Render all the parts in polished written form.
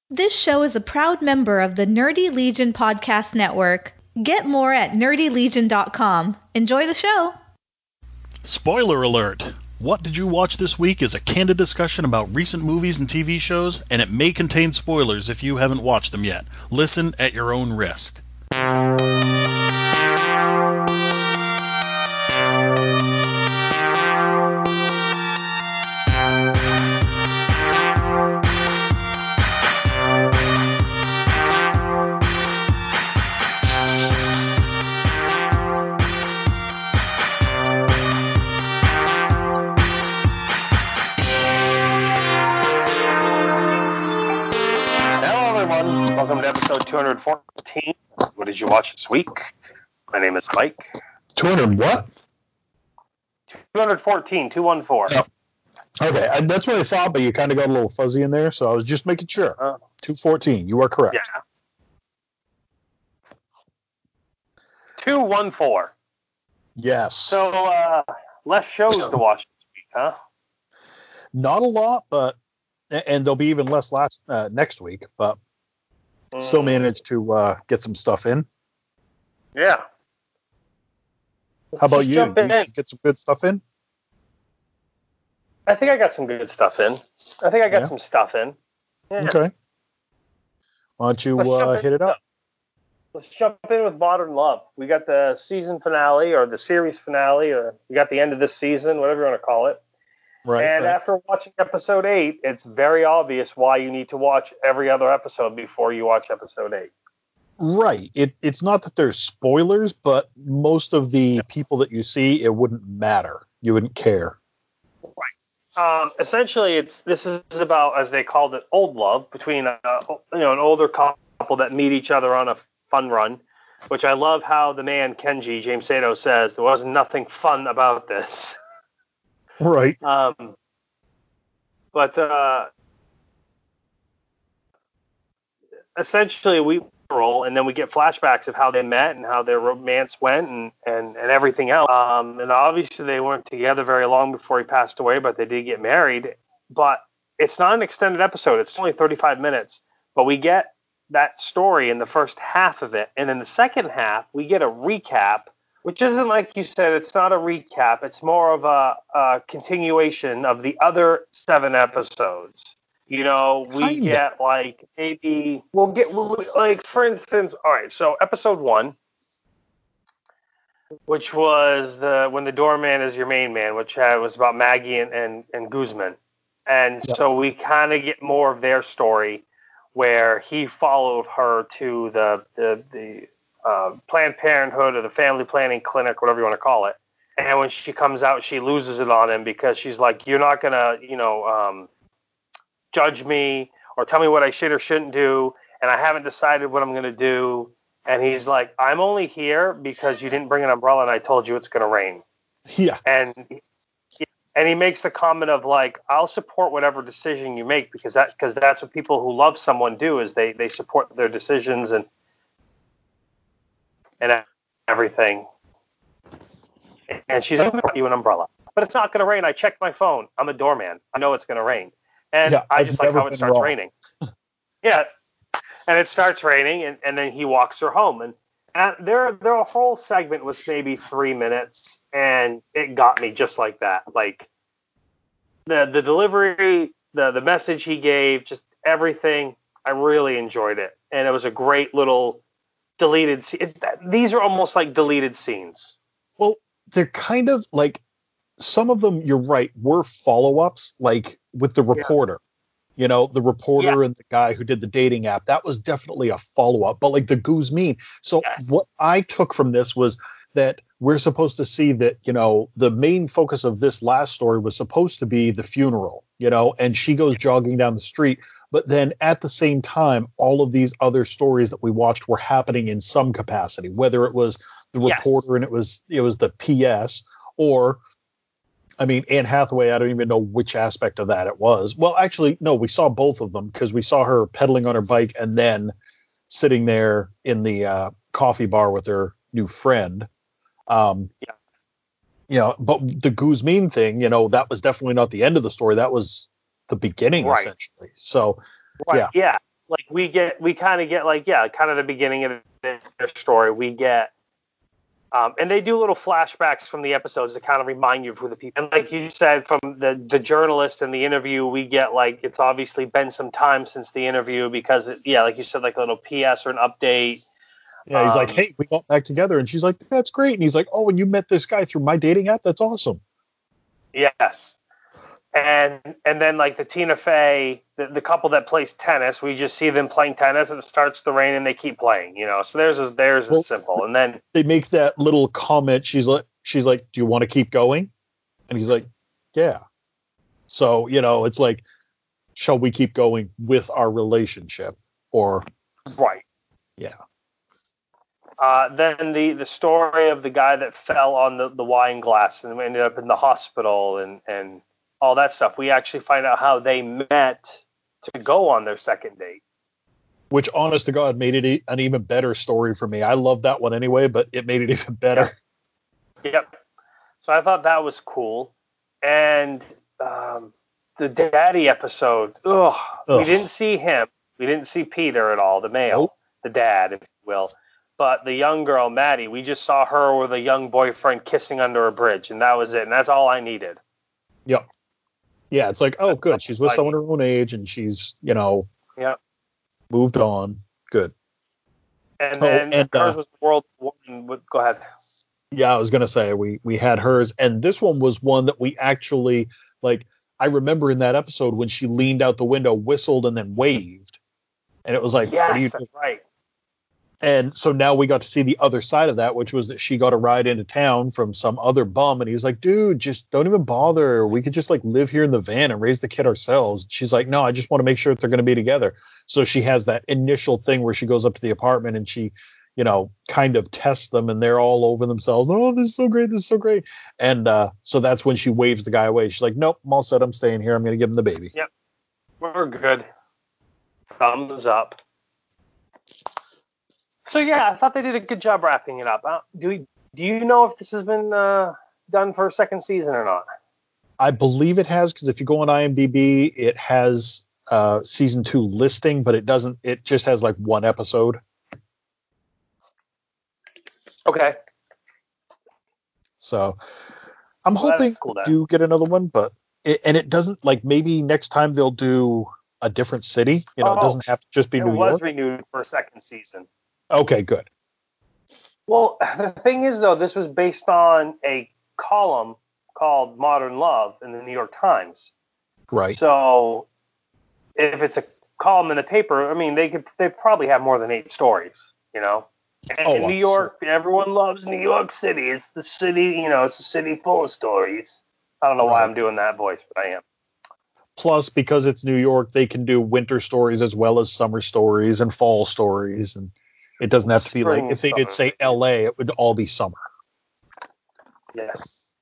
This show is a proud member of the Nerdy Legion Podcast Network. Get more at nerdylegion.com. Enjoy the show. Spoiler alert! What Did You Watch This Week is a candid discussion about recent movies and TV shows, and it may contain spoilers if you haven't watched them yet. Listen at your own risk. Welcome to episode 214. What did you watch this week? My name is Mike. 200 what? 214, 214. Oh. Okay, that's what I thought, but you kind of got a little fuzzy in there, so I was just making sure. 214, you are correct. Yeah. 214. Yes. So, less shows to watch this week, huh? Not a lot, and there'll be even less next week, but still managed to get some stuff in. Yeah. How about you? You get some good stuff in? I think I got some good stuff in. Some stuff in. Yeah. Okay. Why don't you hit it up? Let's jump in with Modern Love. We got the season finale, or the series finale, or we got the end of this season, whatever you want to call it. Right. And after watching episode 8, it's very obvious why you need to watch every other episode before you watch episode 8. Right. It's not that there's spoilers, but most of the people that you see, it wouldn't matter. You wouldn't care. Right. Essentially, this is about, as they called it, old love between an older couple that meet each other on a fun run, which I love how the man Kenji, James Sato, says there was nothing fun about this. Right. But essentially we roll, and then we get flashbacks of how they met and how their romance went and everything else. And obviously they weren't together very long before he passed away, but they did get married. But it's not an extended episode. It's only 35 minutes. But we get that story in the first half of it. And in the second half, we get a recap, which isn't, like you said, it's not a recap. It's more of a continuation of the other 7 episodes. You know, we get like maybe for instance, all right, so episode 1, which was when the doorman is your main man, which was about Maggie and Guzman. And so we kind of get more of their story, where he followed her to the Planned Parenthood or the family planning clinic, whatever you want to call it. And when she comes out, she loses it on him because she's like, you're not going to, judge me or tell me what I should or shouldn't do. And I haven't decided what I'm going to do. And he's like, I'm only here because you didn't bring an umbrella and I told you it's going to rain. Yeah. And he makes a comment of like, I'll support whatever decision you make because that's what people who love someone do, is they support their decisions and everything. And she's like, I brought you an umbrella, but it's not going to rain. I checked my phone. I'm a doorman. I know it's going to rain. And I just like how it starts raining. Yeah. And it starts raining, and then he walks her home. And their whole segment was maybe 3 minutes, and it got me just like that. Like the delivery, the message he gave, just everything. I really enjoyed it. And it was a great little deleted scene. These are almost like deleted scenes. Well, they're kind of like, some of them, you're right, were follow-ups, like with the reporter. You know, the reporter and the guy who did the dating app, that was definitely a follow-up. But like the Guzman. So what I took from this was that we're supposed to see that, you know, the main focus of this last story was supposed to be the funeral, you know, and she goes jogging down the street. But then at the same time, all of these other stories that we watched were happening in some capacity, whether it was the reporter and it was the PS, or I mean, Anne Hathaway, I don't even know which aspect of that it was. Well, actually, no, we saw both of them because we saw her pedaling on her bike and then sitting there in the coffee bar with her new friend. You know, but the Guzman thing, you know, that was definitely not the end of the story. That was the beginning, essentially. So, yeah. like we kind of get like, yeah, kind of the beginning of their story. We get, and they do little flashbacks from the episodes to kind of remind you of who the people. And like you said, from the journalist in the interview, we get like it's obviously been some time since the interview because like you said, like a little PS or an update. Yeah, he's like, hey, we got back together, and she's like, that's great. And he's like, oh, and you met this guy through my dating app? That's awesome. Yes. And then like the Tina Fey, the couple that plays tennis, we just see them playing tennis and it starts to rain and they keep playing, So theirs is simple. And then they make that little comment. She's like, do you want to keep going? And he's like, yeah. So, it's like, shall we keep going with our relationship? Or right. Yeah. Then the story of the guy that fell on the wine glass and ended up in the hospital and all that stuff. We actually find out how they met to go on their second date. Which, honest to God, made it an even better story for me. I love that one anyway, but it made it even better. Yep. So I thought that was cool. And the daddy episode, we didn't see him. We didn't see Peter at all, the male, the dad, if you will. But the young girl, Maddie, we just saw her with a young boyfriend kissing under a bridge, and that was it. And that's all I needed. Yep. Yeah, it's like, oh, good. She's with someone her own age, and she's, moved on. Good. And then hers was World War I. Go ahead. Yeah, I was going to say, we had hers, and this one was one that we actually, like, I remember in that episode when she leaned out the window, whistled, and then waved. And it was like, yes, what are you that's right. And so now we got to see the other side of that, which was that she got a ride into town from some other bum. And he was like, dude, just don't even bother. We could just like live here in the van and raise the kid ourselves. She's like, no, I just want to make sure that they're going to be together. So she has that initial thing where she goes up to the apartment and she, kind of tests them and they're all over themselves. Oh, this is so great. This is so great. And so that's when she waves the guy away. She's like, nope, I'm all set. I'm staying here. I'm going to give him the baby. Yep. We're good. Thumbs up. So yeah, I thought they did a good job wrapping it up. Do you know if this has been done for a second season or not? I believe it has, because if you go on IMDb, it has season 2 listing, but it doesn't. It just has like one episode. Okay. So I'm hoping to get another one, but it doesn't, like, maybe next time they'll do a different city. It doesn't have to just be New York. It was renewed for a second season. Okay, good. Well, the thing is, though, this was based on a column called Modern Love in the New York Times. Right. So if it's a column in the paper, I mean, they probably have more than 8 stories, And in New York, everyone loves New York City. It's the city, it's a city full of stories. I don't know why I'm doing that voice, but I am. Plus, because it's New York, they can do winter stories as well as summer stories and fall stories, and it doesn't have to be like, if they did say LA, it would all be summer. Yes.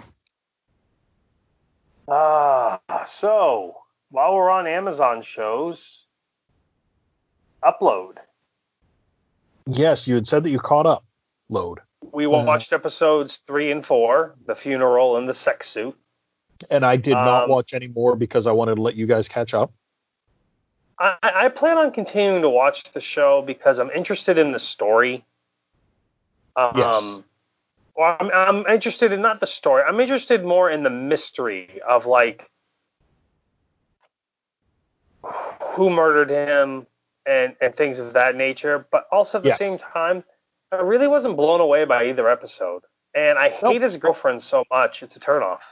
So while we're on Amazon shows, Upload. Yes, you had said that you caught up. Load. We watched episodes 3 and 4, the funeral and the sex suit. And I did not watch any more because I wanted to let you guys catch up. I plan on continuing to watch the show because I'm interested in the story. Yes. Well, I'm interested in not the story. I'm interested more in the mystery of, like, who murdered him and things of that nature. But also at the same time, I really wasn't blown away by either episode. And I hate his girlfriend so much. It's a turnoff.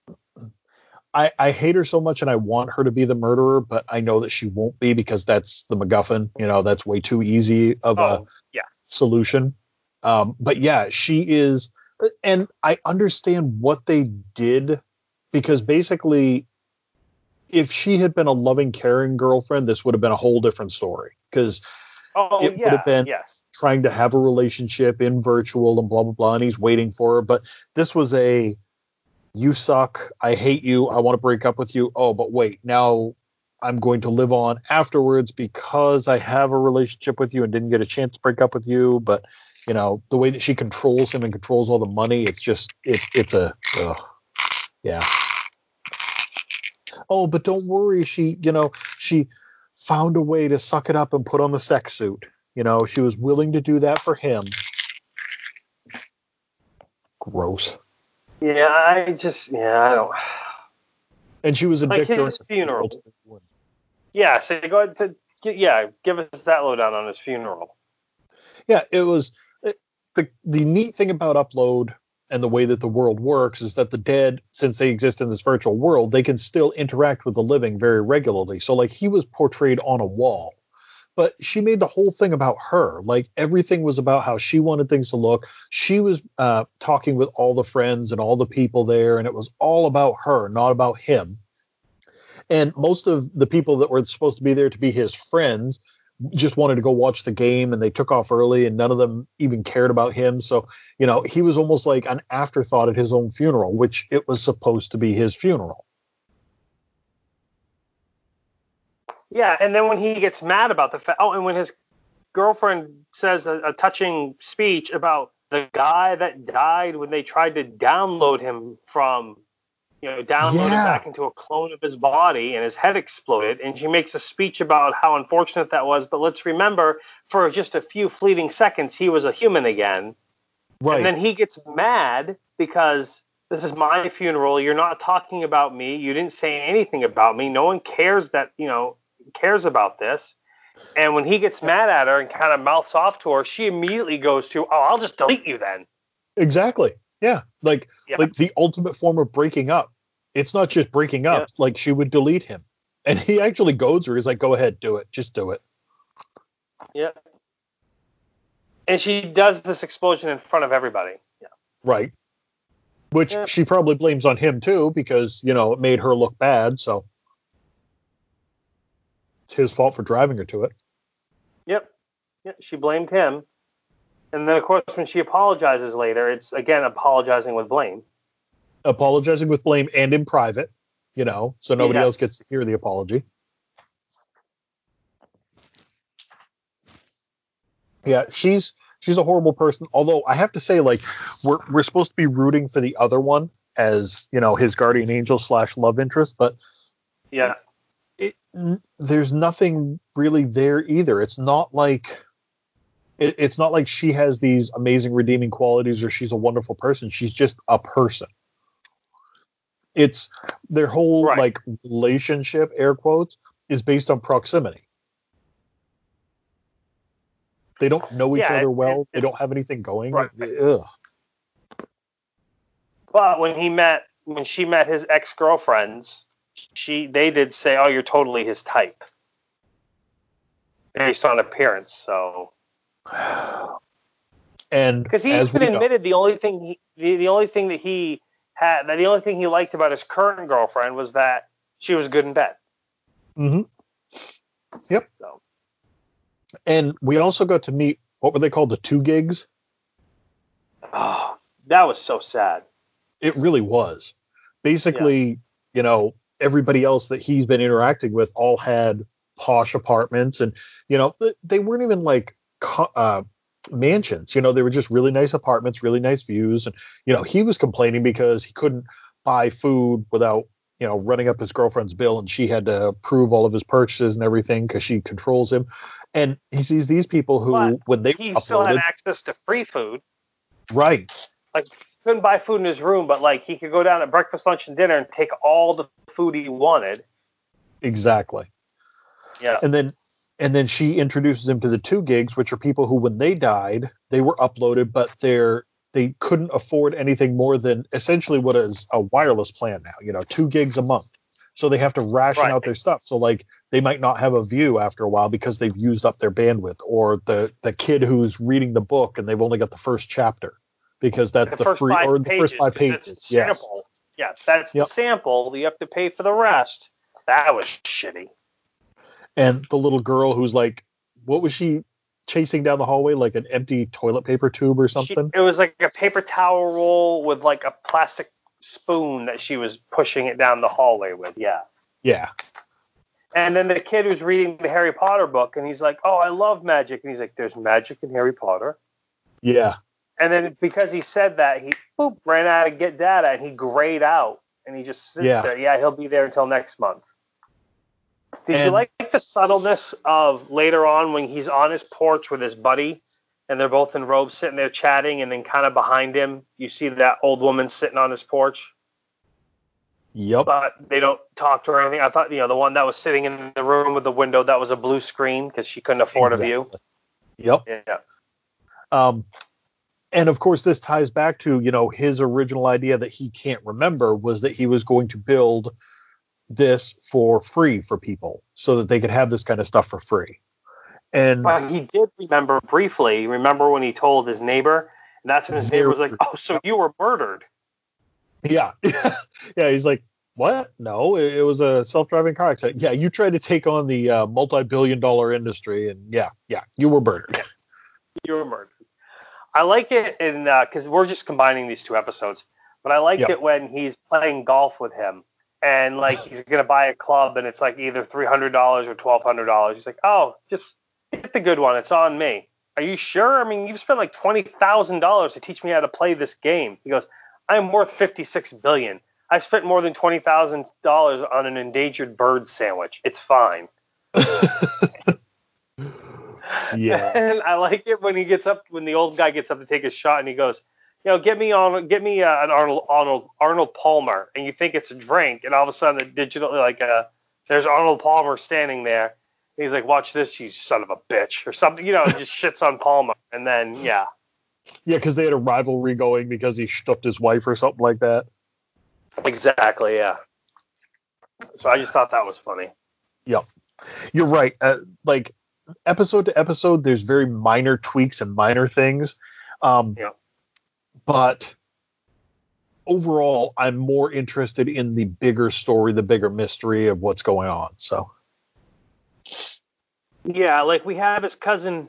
I hate her so much, and I want her to be the murderer, but I know that she won't be because that's the MacGuffin. That's way too easy of a solution. But yeah, she is, and I understand what they did, because basically, if she had been a loving, caring girlfriend, this would have been a whole different story, because it would have been trying to have a relationship in virtual and blah, blah, blah, and he's waiting for her. But this was you suck, I hate you, I want to break up with you. Oh, but wait, now I'm going to live on afterwards because I have a relationship with you and didn't get a chance to break up with you. But, the way that she controls him and controls all the money, it's just, yeah. Oh, but don't worry, she found a way to suck it up and put on the sex suit. You know, she was willing to do that for him. Gross. Yeah, I don't. And she was a Like dick during his the funeral. funeral. Yeah, so go ahead give us that lowdown on his funeral. Yeah, it was the neat thing about Upload and the way that the world works is that the dead, since they exist in this virtual world, they can still interact with the living very regularly. So like he was portrayed on a wall, but she made the whole thing about her. Like everything was about how she wanted things to look. She was talking with all the friends and all the people there, and it was all about her, not about him. And most of the people that were supposed to be there to be his friends just wanted to go watch the game, and they took off early, and none of them even cared about him. So, you know, he was almost like an afterthought at his own funeral, which it was supposed to be his funeral. Yeah, and then when he gets mad about the fact, and when his girlfriend says a touching speech about the guy that died when they tried to download him from, download him back into a clone of his body, and his head exploded, and she makes a speech about how unfortunate that was, but let's remember, for just a few fleeting seconds, he was a human again. Right. And then he gets mad because this is my funeral, you're not talking about me, you didn't say anything about me, no one cares cares about this. And when he gets mad at her and kind of mouths off to her, she immediately goes to, "Oh, I'll just delete you then." Exactly. Yeah. Like the ultimate form of breaking up. It's not just breaking up. Yeah. Like she would delete him. And he actually goads her. He's like, "Go ahead, do it. Just do it." Yeah. And she does this explosion in front of everybody. Yeah. Right. Which she probably blames on him too, because, it made her look bad. So it's his fault for driving her to it. Yep. Yeah, she blamed him. And then, of course, when she apologizes later, it's, again, apologizing with blame. Apologizing with blame and in private, so nobody else gets to hear the apology. Yeah, she's a horrible person. Although I have to say, like, we're supposed to be rooting for the other one as, his guardian angel / love interest, but there's nothing really there either. It's not like she has these amazing redeeming qualities or she's a wonderful person. She's just a person. It's their whole like relationship, air quotes, is based on proximity. They don't know each other well. They don't have anything going. Right. Ugh. But when she met his ex-girlfriends, they did say, "Oh, you're totally his type," based on appearance. So, and because he even admitted the only thing that he liked about his current girlfriend was that she was good in bed. Mm-hmm. Yep. So. And we also got to meet, what were they called, the two gigs? Oh, that was so sad. It really was. Basically, everybody else that he's been interacting with all had posh apartments, and they weren't even like mansions. They were just really nice apartments, really nice views, and he was complaining because he couldn't buy food without running up his girlfriend's bill, and she had to approve all of his purchases and everything because she controls him. And he sees these people who, when they still had access to free food, right? Like, he couldn't buy food in his room, but like he could go down at breakfast, lunch, and dinner and take all the food he wanted. Exactly. Yeah. And then she introduces him to the two gigs, which are people who, when they died, they were uploaded, but they couldn't afford anything more than essentially what is a wireless plan now, 2 gigs a month. So they have to ration out their stuff. So like they might not have a view after a while because they've used up their bandwidth, or the kid who's reading the book and they've only got the first chapter because that's the free or the first 5 pages. Yes. Yeah, that's the sample. You have to pay for the rest. That was shitty. And the little girl who's like, what was she chasing down the hallway, like an empty toilet paper tube or something? It was like a paper towel roll with like a plastic spoon that she was pushing it down the hallway with. Yeah. And then the kid who's reading the Harry Potter book, and he's like, "Oh, I love magic," and he's like, "There's magic in Harry Potter." Yeah. And then because he said that, he ran out to get data, and he grayed out, and he just sits there. Yeah, he'll be there until next month. Did you like the subtleness of later on when he's on his porch with his buddy and they're both in robes sitting there chatting, and then kind of behind him you see that old woman sitting on his porch? Yep. But they don't talk to her or anything. I thought, the one that was sitting in the room with the window, that was a blue screen because she couldn't afford a view. Yep. Yeah. And of course, this ties back to, his original idea that he can't remember was that he was going to build this for free for people so that they could have this kind of stuff for free. But he did remember briefly. Remember when he told his neighbor? And that's when his neighbor was like, "Oh, so you were murdered." Yeah. Yeah, he's like, what? No, it was a self-driving car accident. Yeah, you tried to take on the multi-billion-dollar industry, and yeah, you were murdered. Yeah, you were murdered. I like it because we're just combining these two episodes. But I liked it when he's playing golf with him, and like he's gonna buy a club, and it's like either $300 or $1,200. He's like, "Oh, just get the good one. It's on me." Are you sure? I mean, you've spent like $20,000 to teach me how to play this game. He goes, "I'm worth $56 billion. I've spent more than $20,000 on an endangered bird sandwich. It's fine." Yeah. And I like it when the old guy gets up to take a shot, and he goes, get me an Arnold Palmer, and you think it's a drink, and all of a sudden the digital there's Arnold Palmer standing there. And he's like, "Watch this, you son of a bitch," or something, just shits on Palmer, and then Yeah, because they had a rivalry going because he stuffed his wife or something like that. Exactly, yeah. So I just thought that was funny. Yep, you're right. Like episode to episode, there's very minor tweaks and minor things. But overall, I'm more interested in the bigger story, the bigger mystery of what's going on. So. Yeah, like we have his cousin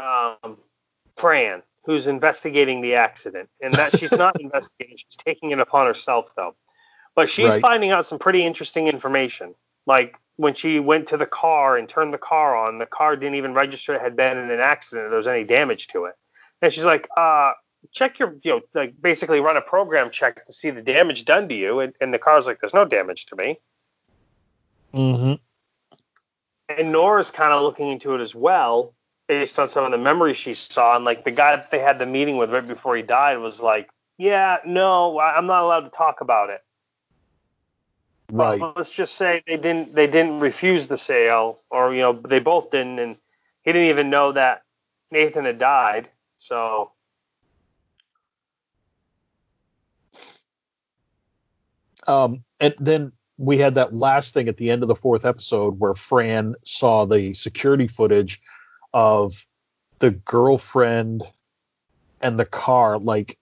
Fran, who's investigating the accident, and that she's not investigating; she's taking it upon herself, though. But she's finding out some pretty interesting information. Like when she went to the car and turned the car on, the car didn't even register it had been in an accident or there was any damage to it. And she's like, check your, like basically run a program check to see the damage done to you. And the car's like, "There's no damage to me." Mm-hmm. And Nora's kind of looking into it as well, based on some of the memories she saw. And like the guy that they had the meeting with right before he died was like, "Yeah, no, I'm not allowed to talk about it." Right. Well, let's just say they didn't refuse the sale, or they both didn't, and he didn't even know that Nathan had died. So and then we had that last thing at the end of the fourth episode where Fran saw the security footage of the girlfriend and the car. Like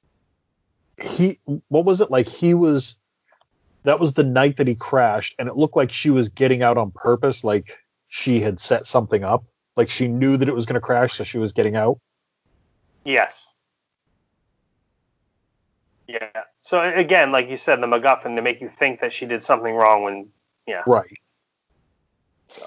what was it? Like that was the night that he crashed, and it looked like she was getting out on purpose. Like she had set something up. Like she knew that it was going to crash, so she was getting out. yes. Yeah. So again, like you said, the MacGuffin to make you think that she did something wrong when, yeah. Right. So.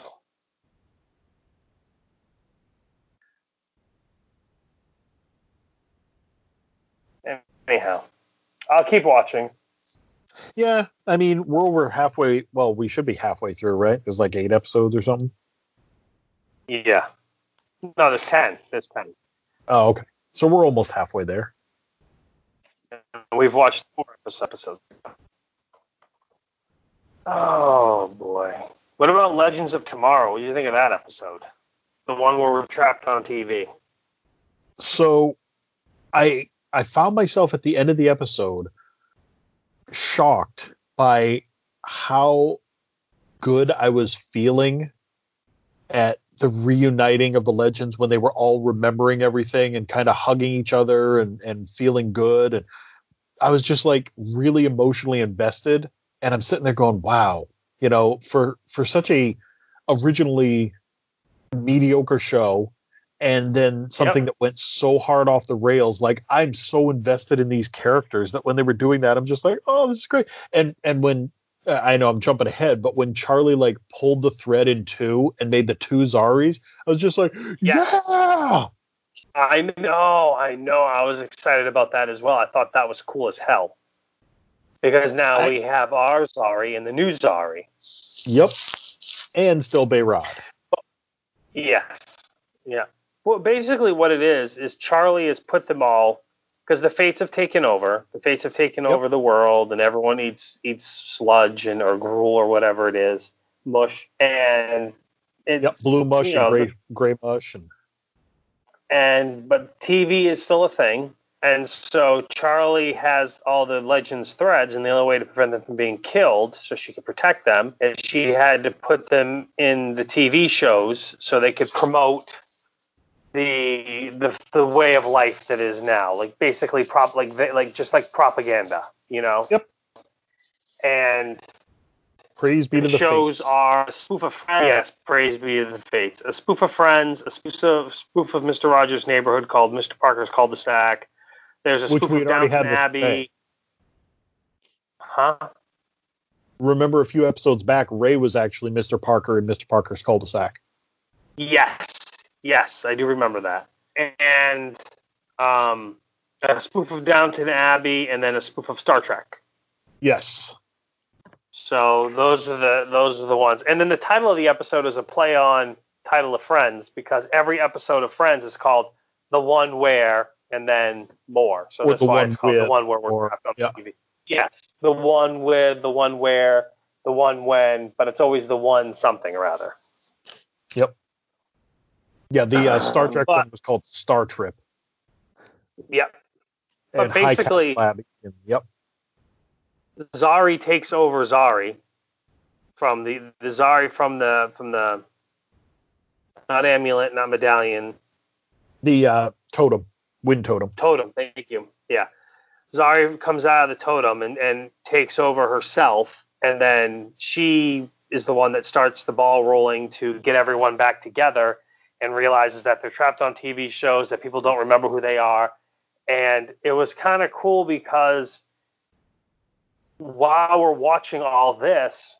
Anyhow, I'll keep watching. Yeah, I mean, we're over halfway. Well, we should be halfway through, right? There's like 8 episodes or something. Yeah. No, there's 10. There's 10. Oh, okay. So we're almost halfway there. We've watched 4 episodes. Oh, boy. What about Legends of Tomorrow? What do you think of that episode? The one where we're trapped on TV. So I found myself at the end of the episode shocked by how good I was feeling at the reuniting of the Legends when they were all remembering everything and kind of hugging each other and feeling good. And I was just like really emotionally invested. And I'm sitting there going, wow, for such a originally mediocre show, and then something that went so hard off the rails. Like I'm so invested in these characters that when they were doing that, I'm just like, oh, this is great. And when I know I'm jumping ahead, but when Charlie like pulled the thread in 2 and made the 2 Zaris, I was just like, yeah. I know. I was excited about that as well. I thought that was cool as hell. Because now we have our Zari and the new Zari. Yep. and still Bayrod. Yes. Yeah. Well, basically what it is Charlie has put them all, because the Fates have taken over. The Fates have taken over the world, and everyone eats sludge or gruel or whatever it is, mush, and it's blue mush and gray mush, but TV is still a thing, and so Charlie has all the Legends threads, and the only way to prevent them from being killed, so she could protect them, is she had to put them in the TV shows so they could promote the way of life that is now, like basically just like propaganda, you know. Yep. And praise be to the shows Fates. are a spoof of Friends. Yes, praise be to the Fates. A spoof of Friends, a spoof of Mr. Rogers' Neighborhood called Mr. Parker's Cul-de-Sac. There's a spoof of Downton Abbey. Huh? Remember a few episodes back, Ray was actually Mr. Parker in Mr. Parker's Cul-de-Sac. Yes, I do remember that. And a spoof of Downton Abbey, and then a spoof of Star Trek. Yes. So those are the ones. And then the title of the episode is a play on title of Friends, because every episode of Friends is called The One Where and then More. So that's why it's called The One Where we're trapped on TV. Yes, the one with, the one where, the one when, but it's always the one something or other. Yep. Yeah, the Star Trek one was called Star Trip. Yep. And but basically, yep. Zari takes over Zari from the Zari from the not amulet, not medallion. The totem, wind totem. Totem, thank you. Yeah. Zari comes out of the totem and takes over herself, and then she is the one that starts the ball rolling to get everyone back together, and realizes that they're trapped on TV shows, that people don't remember who they are. And it was kind of cool because while we're watching all this,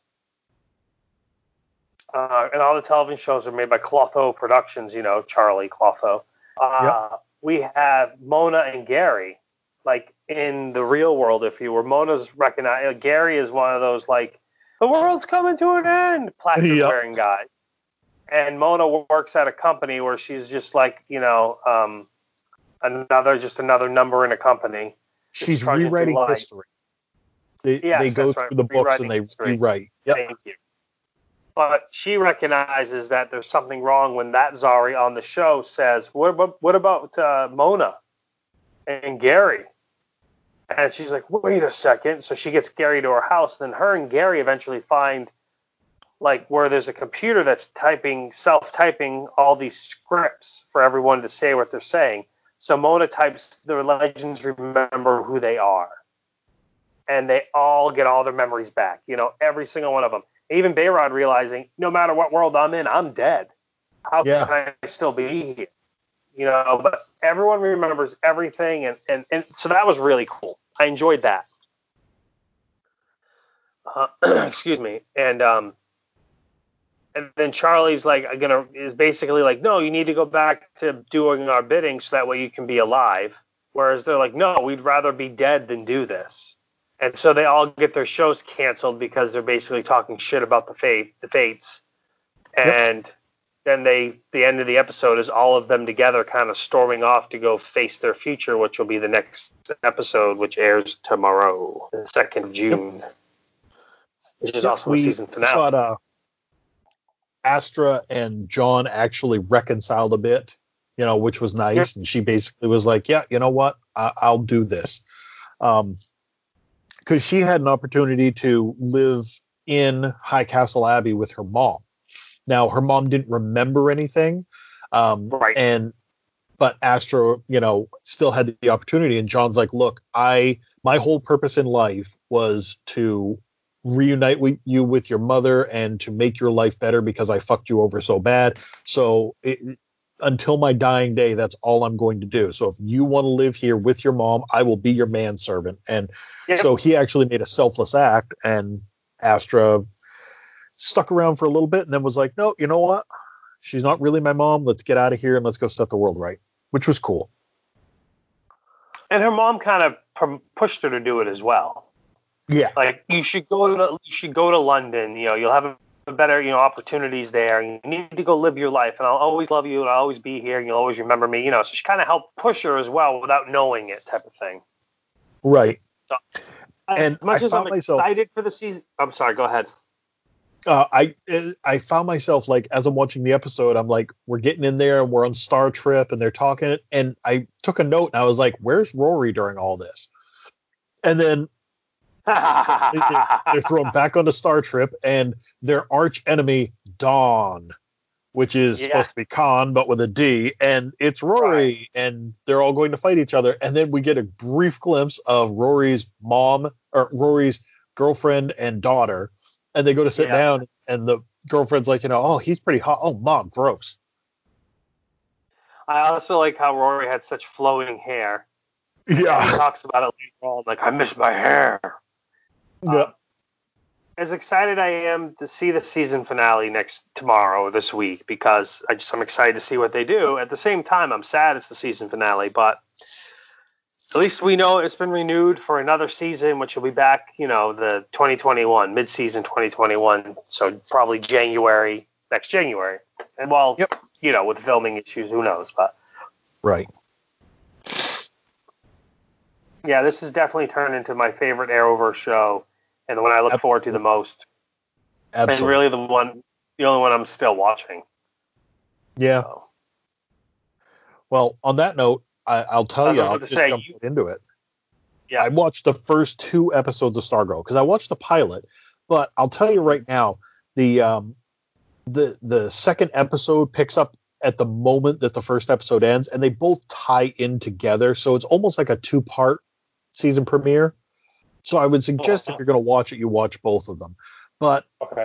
and all the television shows are made by Clotho Productions, you know, Charlie Clotho. We have Mona and Gary, like in the real world, if you were. Mona's recognized. Gary is one of those, like, the world's coming to an end, placard wearing guys. And Mona works at a company where she's just like, you know, another number in a company. She's rewriting history. They go through the books and they rewrite. Yep. Thank you. But she recognizes that there's something wrong when that Zari on the show says, what about Mona and Gary? And she's like, wait a second. So she gets Gary to her house. Then her and Gary eventually find, like, where there's a computer that's self-typing all these scripts for everyone to say what they're saying. So Mona types, the Legends remember who they are. And they all get all their memories back. You know, every single one of them. Even Bayrod realizing, no matter what world I'm in, I'm dead. How can I still be here? You know, but everyone remembers everything, and so that was really cool. I enjoyed that. Excuse me. And then Charlie's like, is basically like, no, you need to go back to doing our bidding so that way you can be alive. Whereas they're like, no, we'd rather be dead than do this. And so they all get their shows canceled because they're basically talking shit about the Fates. And then the end of the episode is all of them together kind of storming off to go face their future, which will be the next episode, which airs tomorrow, the 2nd of June, which is also the season finale. Thought Astra and John actually reconciled a bit, you know, which was nice. And she basically was like, yeah, you know what? I'll do this. Because she had an opportunity to live in High Castle Abbey with her mom. Now, her mom didn't remember anything, but Astra, you know, still had the opportunity. And John's like, look, my whole purpose in life was to reunite you with your mother and to make your life better because I fucked you over so bad. So until my dying day, that's all I'm going to do. So if you want to live here with your mom, I will be your manservant. And so he actually made a selfless act, and Astra stuck around for a little bit and then was like, no, you know what? She's not really my mom. Let's get out of here and let's go set the world right, which was cool. And her mom kind of pushed her to do it as well. Yeah. Like, you should go to London, you know, you'll have a better, opportunities there. You need to go live your life, and I'll always love you, and I'll always be here, and you'll always remember me. So she kind of helped push her as well without knowing it, type of thing. Right. So, and as much as I'm myself, excited for the season, I'm sorry. Go ahead. I found myself, like, as I'm watching the episode, I'm like, we're getting in there and we're on Star Trip and they're talking, and I took a note and I was like, where's Rory during all this? And then they're thrown back onto Star Trip, and their arch enemy, Dawn, which is supposed to be Khan, but with a D, and it's Rory, right. And they're all going to fight each other. And then we get a brief glimpse of Rory's mom, or Rory's girlfriend and daughter, and they go to sit down, and the girlfriend's like, oh, he's pretty hot. Oh, Mom, gross. I also like how Rory had such flowing hair. Yeah. And he talks about it later on, like, I miss my hair. Yeah. As excited I am to see the season finale this week, because I'm excited to see what they do. At the same time, I'm sad it's the season finale, but at least we know it's been renewed for another season, which will be back, the 2021, mid-season 2021, so probably next January. And with filming issues, who knows, but. Right. Yeah, this has definitely turned into my favorite Arrowverse show, and the one I look forward to the most. Absolutely. And really the only one I'm still watching. Yeah. So. Well, on that note, I'll tell you, I'll just jump into it. Yeah. I watched the first 2 episodes of Stargirl because I watched the pilot, but I'll tell you right now, the second episode picks up at the moment that the first episode ends, and they both tie in together, so it's almost like a 2-part season premiere. So I would suggest if you're going to watch it, you watch both of them. But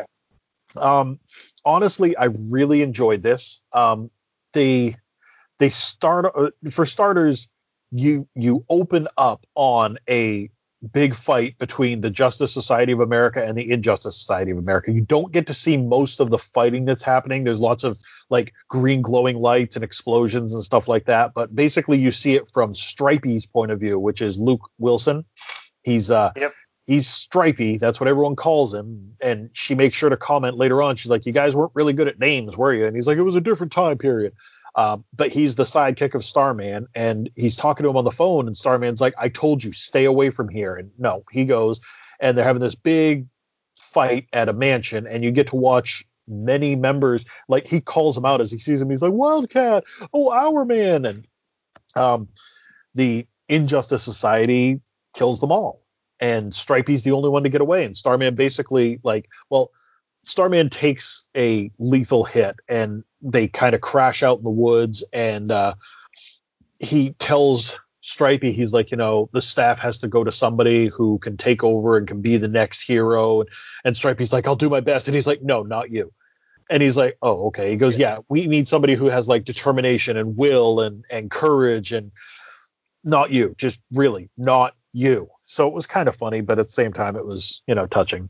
honestly, I really enjoyed this. They start, for starters, you open up on a big fight between the Justice Society of America and the Injustice Society of America. You don't get to see most of the fighting that's happening. There's lots of like green glowing lights and explosions and stuff like that. But basically you see it from Stripey's point of view, which is Luke Wilson. He's Stripey. That's what everyone calls him. And she makes sure to comment later on. She's like, you guys weren't really good at names, were you? And he's like, it was a different time period. But he's the sidekick of Starman, and he's talking to him on the phone, and Starman's like, I told you, stay away from here. And no, he goes, and they're having this big fight at a mansion, and you get to watch many members, like he calls them out as he sees him. He's like, Wildcat, oh, our man. And the Injustice Society kills them all. And Stripey's the only one to get away. And Starman basically Starman takes a lethal hit, and they kind of crash out in the woods, and he tells Stripey, he's like, the staff has to go to somebody who can take over and can be the next hero. And Stripey's like, I'll do my best. And he's like, no, not you. And he's like, oh, okay. He goes, yeah, we need somebody who has like determination and will and courage, and not you, just really not you. So it was kind of funny, but at the same time, it was, touching.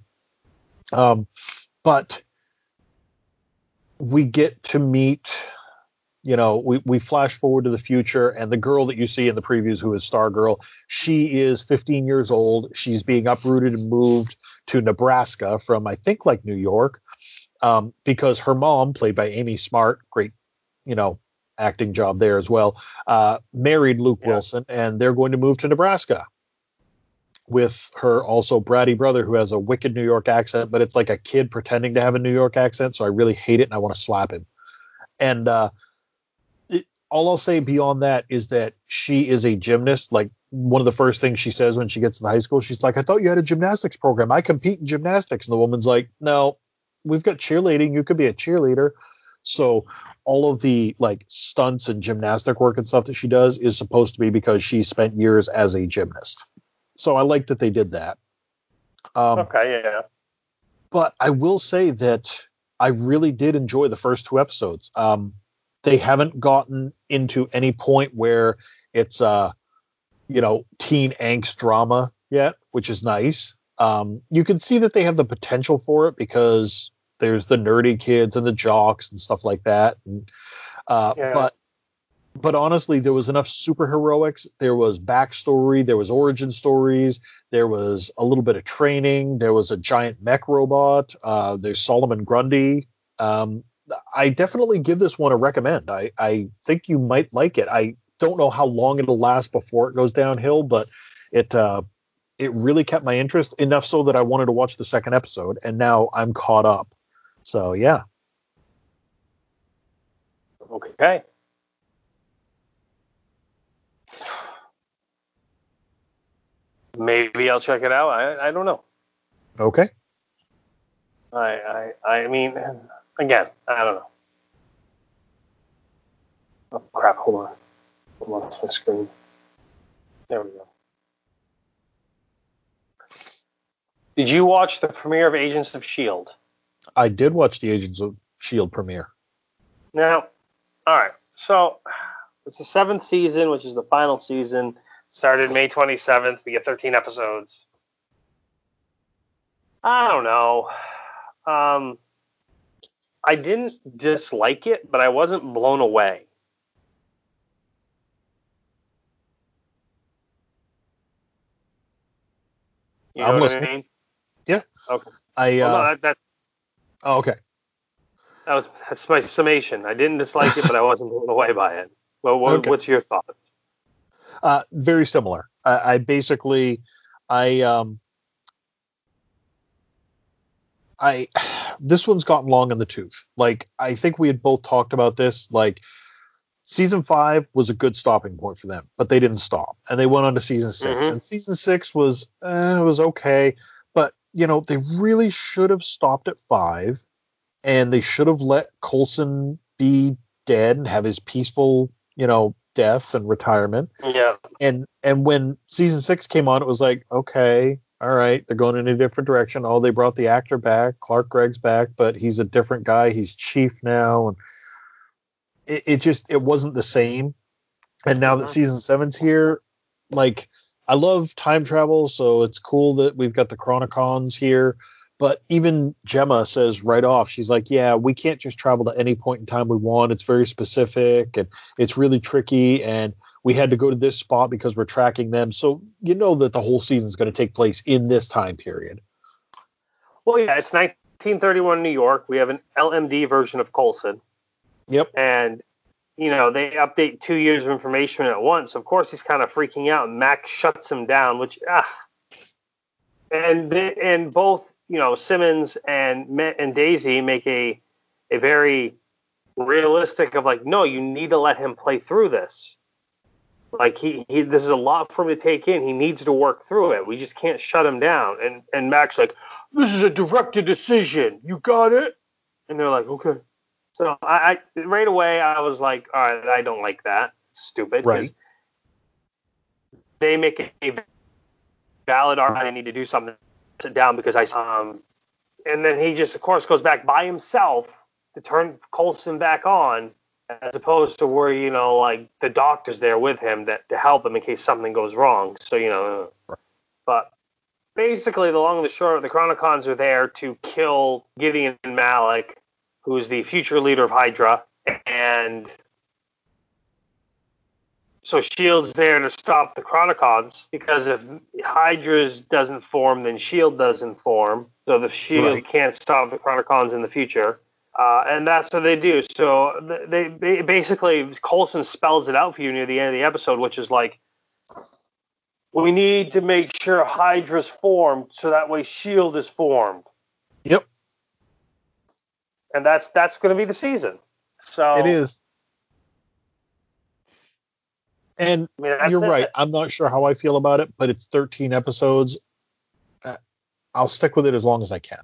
But we get to meet, we flash forward to the future, and the girl that you see in the previews, who is Stargirl, she is 15 years old. She's being uprooted and moved to Nebraska from, I think, like New York, because her mom, played by Amy Smart, great, acting job there as well, married Luke Wilson, and they're going to move to Nebraska with her also bratty brother, who has a wicked New York accent, but it's like a kid pretending to have a New York accent. So I really hate it, and I want to slap him. And all I'll say beyond that is that she is a gymnast. Like, one of the first things she says when she gets to high school, she's like, I thought you had a gymnastics program. I compete in gymnastics. And the woman's like, no, we've got cheerleading. You could be a cheerleader. So all of the like stunts and gymnastic work and stuff that she does is supposed to be because she spent years as a gymnast. So I like that they did that. Okay, yeah. But I will say that I really did enjoy the first 2 episodes. They haven't gotten into any point where it's teen angst drama yet, which is nice. You can see that they have the potential for it because there's the nerdy kids and the jocks and stuff like that. And, but But honestly, there was enough superheroics. There was backstory. There was origin stories. There was a little bit of training. There was a giant mech robot. There's Solomon Grundy. I definitely give this one a recommend. I think you might like it. I don't know how long it'll last before it goes downhill, but it really kept my interest enough so that I wanted to watch the second episode, and now I'm caught up. So yeah. Okay. Maybe I'll check it out. I don't know. Okay. I mean, again, I don't know. Oh crap! Hold on. I lost my screen. There we go. Did you watch the premiere of Agents of S.H.I.E.L.D.? I did watch the Agents of S.H.I.E.L.D. premiere. Now, all right. So it's the 7th season, which is the final season. Started May 27th. We get 13 episodes. I don't know. I didn't dislike it, but I wasn't blown away. You know I'm what listening. I mean? Yeah. Okay. Well, no, Oh, okay. that's my summation. I didn't dislike it, but I wasn't blown away by it. Well, Okay. what's your thought? Very similar. I basically, I this one's gotten long in the tooth. Like, I think we had both talked about this. Like, season 5 was a good stopping point for them, but they didn't stop, and they went on to season 6. Mm-hmm. And season 6 was okay, but they really should have stopped at 5, and they should have let Coulson be dead and have his peaceful, death and retirement. Yeah. And when season 6 came on, it was like, okay, all right, they're going in a different direction. Oh, they brought the actor back, Clark Gregg's back, but he's a different guy. He's chief now, and it wasn't the same. And now that season 7's here, like, I love time travel, so it's cool that we've got the Chronicons here. But even Gemma says right off, she's like, yeah, we can't just travel to any point in time we want. It's very specific, and it's really tricky, and we had to go to this spot because we're tracking them. So you know that the whole season is going to take place in this time period. Well, yeah, it's 1931 New York. We have an LMD version of Coulson. Yep. And, they update 2 years of information at once. Of course, he's kind of freaking out, and Mac shuts him down, which, and both, Simmons and Daisy make a very realistic of like, no, you need to let him play through this. Like this is a lot for him to take in. He needs to work through it. We just can't shut him down. And Mac's like, this is a directed decision. You got it? And they're like, okay. So I right away I was like, all right, I don't like that. It's stupid because they make a valid argument. I need to do something. Sit down because and then he just of course goes back by himself to turn Coulson back on, as opposed to where like the doctor's there with him to help him in case something goes wrong. So but basically the long and the short, the Chronicons are there to kill Gideon Malik, who's the future leader of Hydra, and so S.H.I.E.L.D's there to stop the Chronicons, because if Hydra's doesn't form, then S.H.I.E.L.D. doesn't form. So the S.H.I.E.L.D. can't stop the Chronicons in the future. And that's what they do. So they basically, Coulson spells it out for you near the end of the episode, which is like, we need to make sure Hydra's formed so that way S.H.I.E.L.D. is formed. Yep. And that's going to be the season. So it is. And you're right. I'm not sure how I feel about it, but it's 13 episodes. I'll stick with it as long as I can.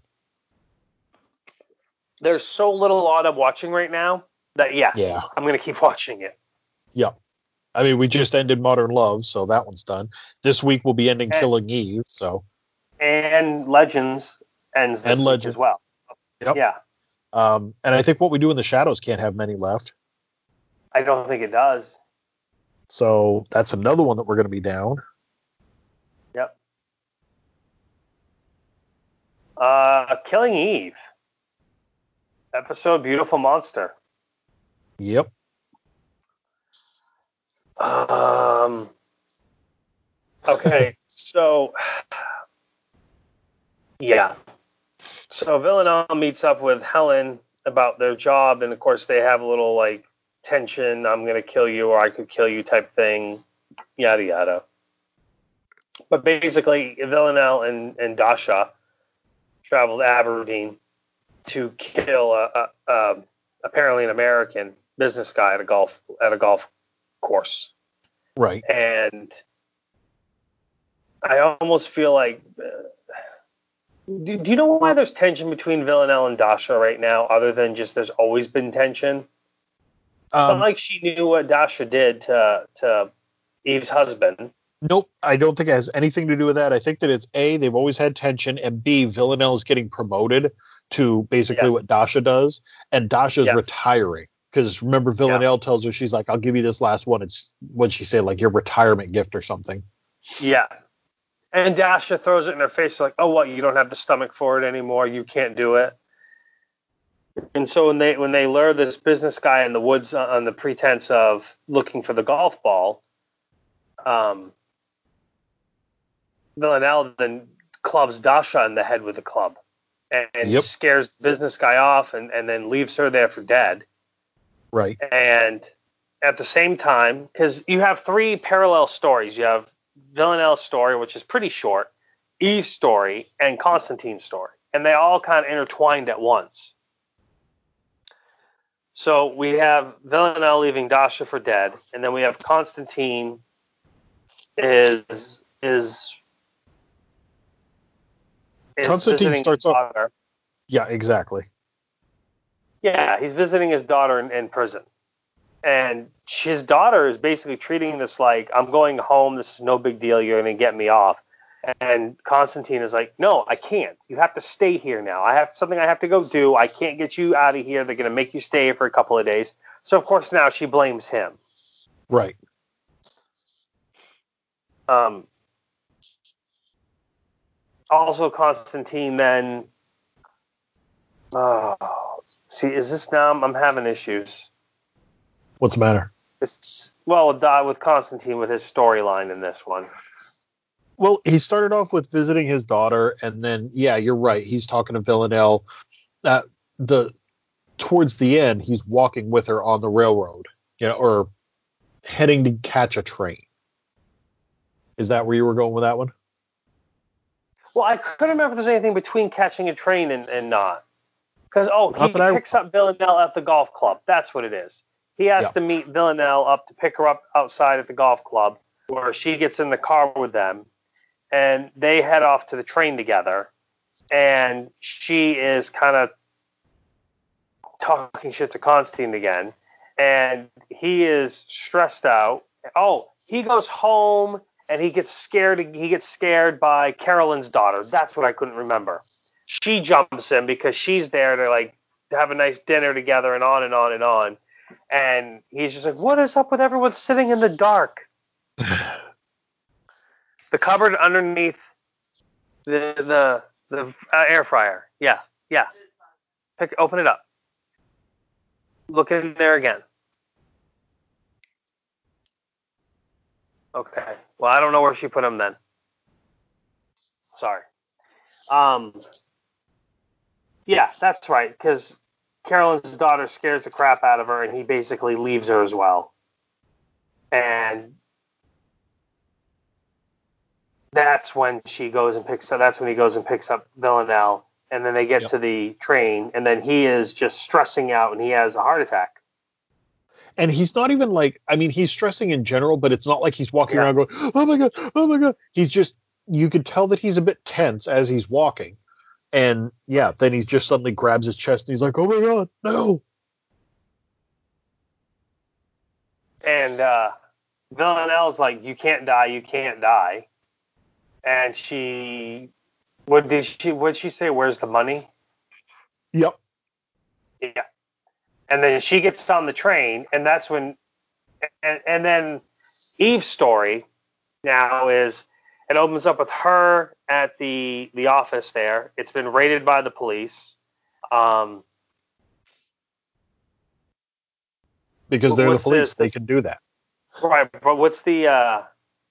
There's so little on I'm watching right now that, yes, yeah, I'm going to keep watching it. Yeah. I mean, we just ended Modern Love, so that one's done. This week we'll be ending Killing Eve, so. And Legends ends this week as well. Yep. Yeah. And I think What We Do in the Shadows can't have many left. I don't think it does. So that's another one that we're going to be down. Yep. Killing Eve. Episode Beautiful Monster. Yep. Okay, so yeah. So Villanelle meets up with Helen about their job, and of course they have a little like tension. I'm gonna kill you, or I could kill you type thing. Yada yada. But basically, Villanelle and Dasha travel to Aberdeen to kill apparently an American business guy at a golf course. Right. And I almost feel like, do you know why there's tension between Villanelle and Dasha right now, other than just there's always been tension? It's not like she knew what Dasha did to Eve's husband. Nope, I don't think it has anything to do with that. I think that it's A, they've always had tension, and B, Villanelle is getting promoted to basically what Dasha does, and Dasha's retiring. Because remember, Villanelle tells her, she's like, I'll give you this last one. It's, what'd she say, like your retirement gift or something. Yeah. And Dasha throws it in her face like, oh, what, you don't have the stomach for it anymore? You can't do it? And so when they lure this business guy in the woods on the pretense of looking for the golf ball, Villanelle then clubs Dasha in the head with a club and scares the business guy off and then leaves her there for dead. Right. And at the same time, because you have three parallel stories. You have Villanelle's story, which is pretty short, Eve's story, and Constantine's story. And they all kind of intertwined at once. So we have Villanelle leaving Dasha for dead, and then we have Constantine Constantine starts off. Yeah, exactly. Yeah, he's visiting his daughter in prison. And his daughter is basically treating this like, I'm going home, this is no big deal, you're going to get me off. And Constantine is like, no, I can't. You have to stay here now. I have something I have to go do. I can't get you out of here. They're going to make you stay here for a couple of days. So, of course, now she blames him. Right. Also, Constantine then... see, is this now? I'm having issues. What's the matter? With Constantine with his storyline in this one. Well, he started off with visiting his daughter, and then, yeah, you're right. He's talking to Villanelle. Towards the end, he's walking with her on the railroad, or heading to catch a train. Is that where you were going with that one? Well, I couldn't remember if there's anything between catching a train and not. Because, he picks up Villanelle at the golf club. That's what it is. He has to meet Villanelle up to pick her up outside at the golf club, where she gets in the car with them, and they head off to the train together. And she is kind of talking shit to Constantine again, and he is stressed out. He goes home and he gets scared by Carolyn's daughter. That's what I couldn't remember. She jumps him because she's there to have a nice dinner together and on and on and on. And he's just like, what is up with everyone sitting in the dark? The cupboard underneath the air fryer. Yeah. Open it up. Look in there again. Okay. Well, I don't know where she put him then. Sorry. Yeah, that's right. Because Carolyn's daughter scares the crap out of her, and he basically leaves her as well. And that's when he goes and picks up Villanelle, and then they get to the train, and then he is just stressing out, and he has a heart attack. And he's not even he's stressing in general, but it's not like he's walking around going, oh my God. He's just, you could tell that he's a bit tense as he's walking. And then he just suddenly grabs his chest and he's like, oh my God, no. And Villanelle's like, you can't die. And what'd she say? Where's the money? Yep. Yeah. And then she gets on the train, and that's when, and then Eve's story now is, it opens up with her at the office there. It's been raided by the police. Because they're the police. They can do that. Right, but what's the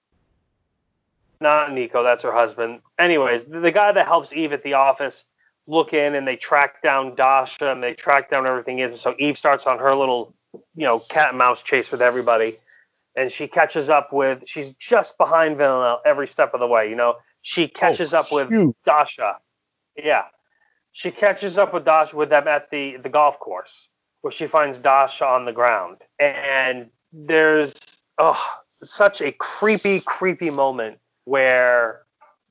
not Nico, that's her husband. Anyways, the guy that helps Eve at the office look in, and they track down Dasha, and they track down everything is. So Eve starts on her little, cat and mouse chase with everybody, and she catches up with. She's just behind Villanelle every step of the way. She catches up with Dasha. Yeah, she catches up with Dasha with them at the golf course, where she finds Dasha on the ground, and there's such a creepy moment where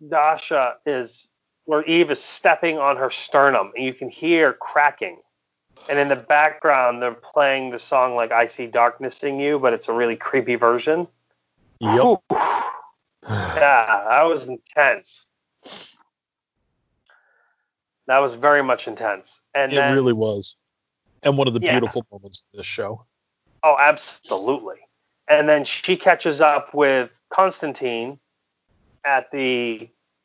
where Eve is stepping on her sternum, and you can hear cracking. And in the background, they're playing the song like "I See Darkness in You," but it's a really creepy version. Yep. Yeah, that was intense. That was very much intense. And it really was. And one of the beautiful moments of this show. Oh, absolutely. And then she catches up with Constantine at the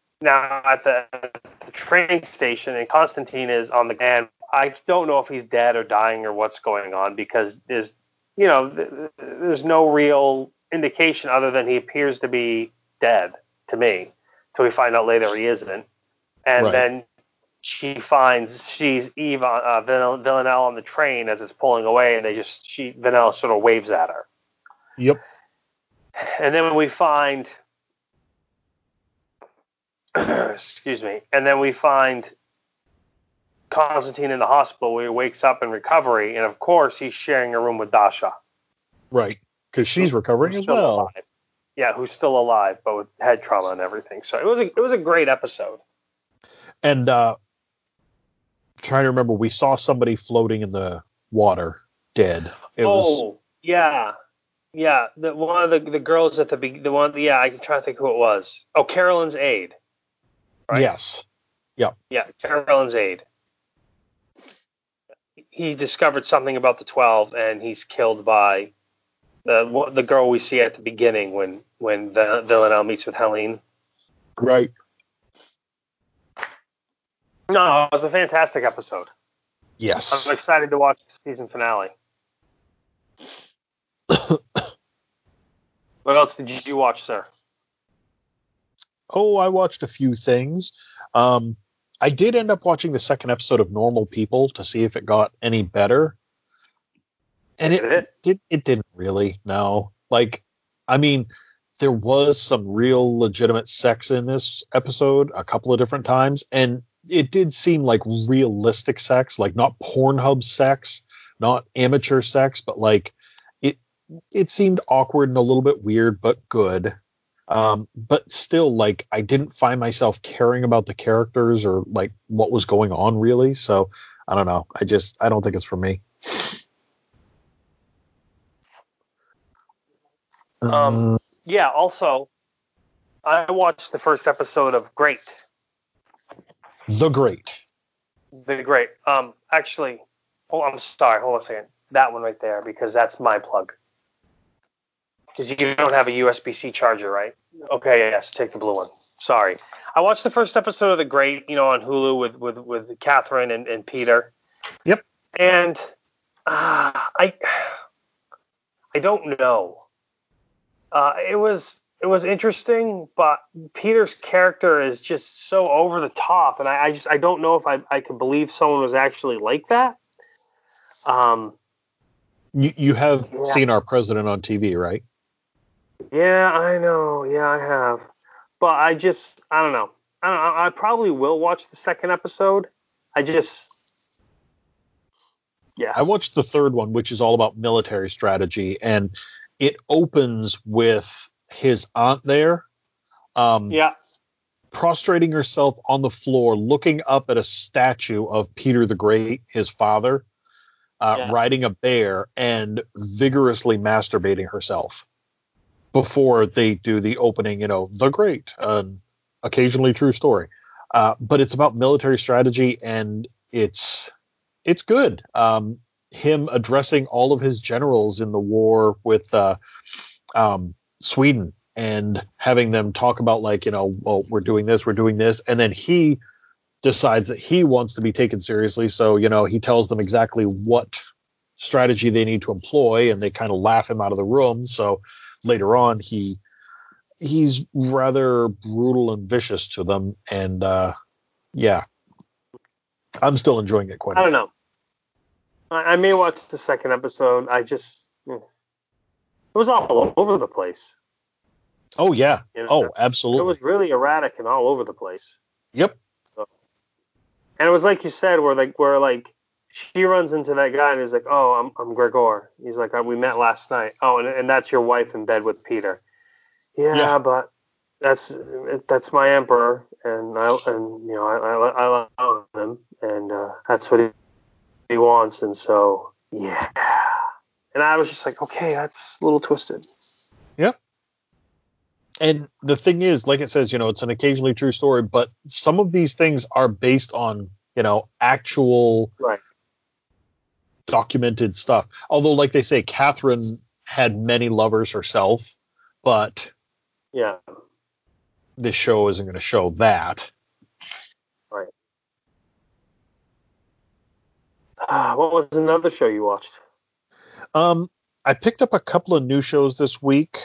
train station, and Constantine is on the, and I don't know if he's dead or dying or what's going on, because there's no real indication other than he appears to be dead to me, till we find out later he isn't. And then she sees Eve Villanelle on the train as it's pulling away, and Villanelle sort of waves at her. Yep. And then we find excuse me. And then we find Constantine in the hospital, where he wakes up in recovery, and of course he's sharing a room with Dasha. Right, because she's recovering as well. Alive. Yeah, who's still alive, but with head trauma and everything. So it was a great episode. And trying to remember, we saw somebody floating in the water, dead. Yeah. One of the girls at the one. Yeah, I can try to think who it was. Oh, Carolyn's aide. Right? Yes. Yep. Yeah, Carolyn's aide. He discovered something about the 12, and he's killed by the girl we see at the beginning when Villanelle meets with Helene. Right. No, it was a fantastic episode. Yes. I'm excited to watch the season finale. What else did you watch, sir? Oh, I watched a few things. I did end up watching the second episode of Normal People to see if it got any better. And it didn't really, no. Like, I mean, there was some real legitimate sex in this episode a couple of different times, and it did seem like realistic sex, like not Pornhub sex, not amateur sex, but like it seemed awkward and a little bit weird, but good. But still, like, I didn't find myself caring about the characters or like what was going on really. So I don't know. I don't think it's for me. Yeah. Also, I watched the first episode of The Great. Actually, I'm sorry. Hold on a second. That one right there, because that's my plug. Because you don't have a USB-C charger, right? Okay, yes, take the blue one. Sorry. I watched the first episode of The Great, on Hulu with Catherine and Peter. Yep. And I don't know. It was interesting, but Peter's character is just so over the top, and I don't know if I could believe someone was actually like that. You have seen our president on TV, right? Yeah, I know. Yeah, I have. But I don't know. I probably will watch the second episode. I watched the third one, which is all about military strategy, and it opens with his aunt there. Prostrating herself on the floor, looking up at a statue of Peter the Great, his father, riding a bear, and vigorously masturbating herself before they do the opening, The Great, occasionally true story. But it's about military strategy, and it's good. Him addressing all of his generals in the war with Sweden, and having them talk about well, we're doing this, and then he decides that he wants to be taken seriously, so he tells them exactly what strategy they need to employ, and they kind of laugh him out of the room. So later on, he's rather brutal and vicious to them, and yeah, I'm still enjoying it quite a I bit. don't know. I may watch the second episode. It was all over the place. Oh yeah. You know? Oh, It absolutely. was really erratic and all over the place. Yep. So, and it was like you said, where she runs into that guy and is like, "Oh, I'm Gregor." He's like, "We met last night." Oh, and that's your wife in bed with Peter. Yeah, but that's my emperor, and I love him, and that's what he wants, and so yeah. And I was just like, okay, that's a little twisted. Yep. And the thing is, like it says, it's an occasionally true story, but some of these things are based on, actual Right. documented stuff. Although, like they say, Catherine had many lovers herself, but Yeah. this show isn't going to show that. Right. What was another show you watched? I picked up a couple of new shows this week.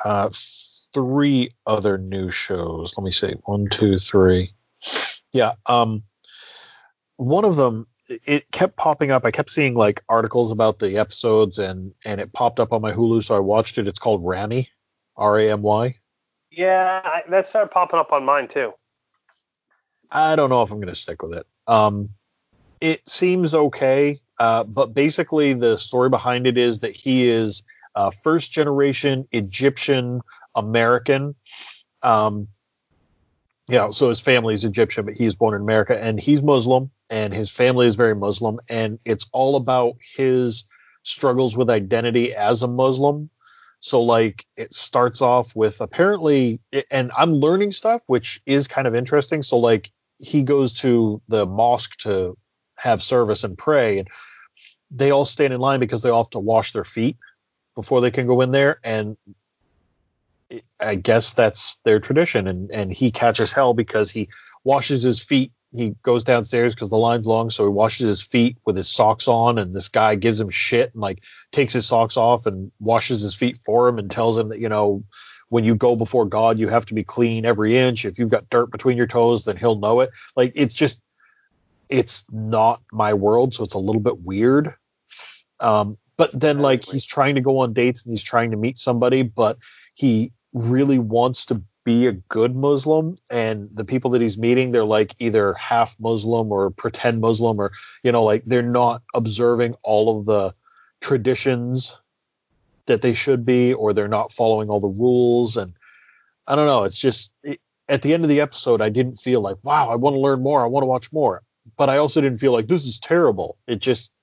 3 other new shows. Let me see. 1, 2, 3. Yeah. One of them, it kept popping up. I kept seeing like articles about the episodes, and it popped up on my Hulu, so I watched it. It's called Ramy, Ramy. Yeah, that started popping up on mine too. I don't know if I'm going to stick with it. It seems okay, but basically the story behind it is that he is first generation Egyptian American. So his family is Egyptian, but he is born in America, and he's Muslim, and his family is very Muslim, and it's all about his struggles with identity as a Muslim. So like it starts off with apparently, and I'm learning stuff, which is kind of interesting. So like he goes to the mosque to have service and pray, and they all stand in line because they all have to wash their feet before they can go in there. And I guess that's their tradition. And he catches hell because he washes his feet. He goes downstairs because the line's long, so he washes his feet with his socks on, and this guy gives him shit and like takes his socks off and washes his feet for him and tells him that, when you go before God, you have to be clean every inch. If you've got dirt between your toes, then he'll know it. Like, it's not my world, so it's a little bit weird. But then like he's trying to go on dates and he's trying to meet somebody, but he really wants to be a good Muslim, and the people that he's meeting, they're like either half Muslim or pretend Muslim, or like they're not observing all of the traditions that they should be, or they're not following all the rules. And I don't know, it's just at the end of the episode I didn't feel like, wow, I want to learn more, I want to watch more, but I also didn't feel like this is terrible. It just,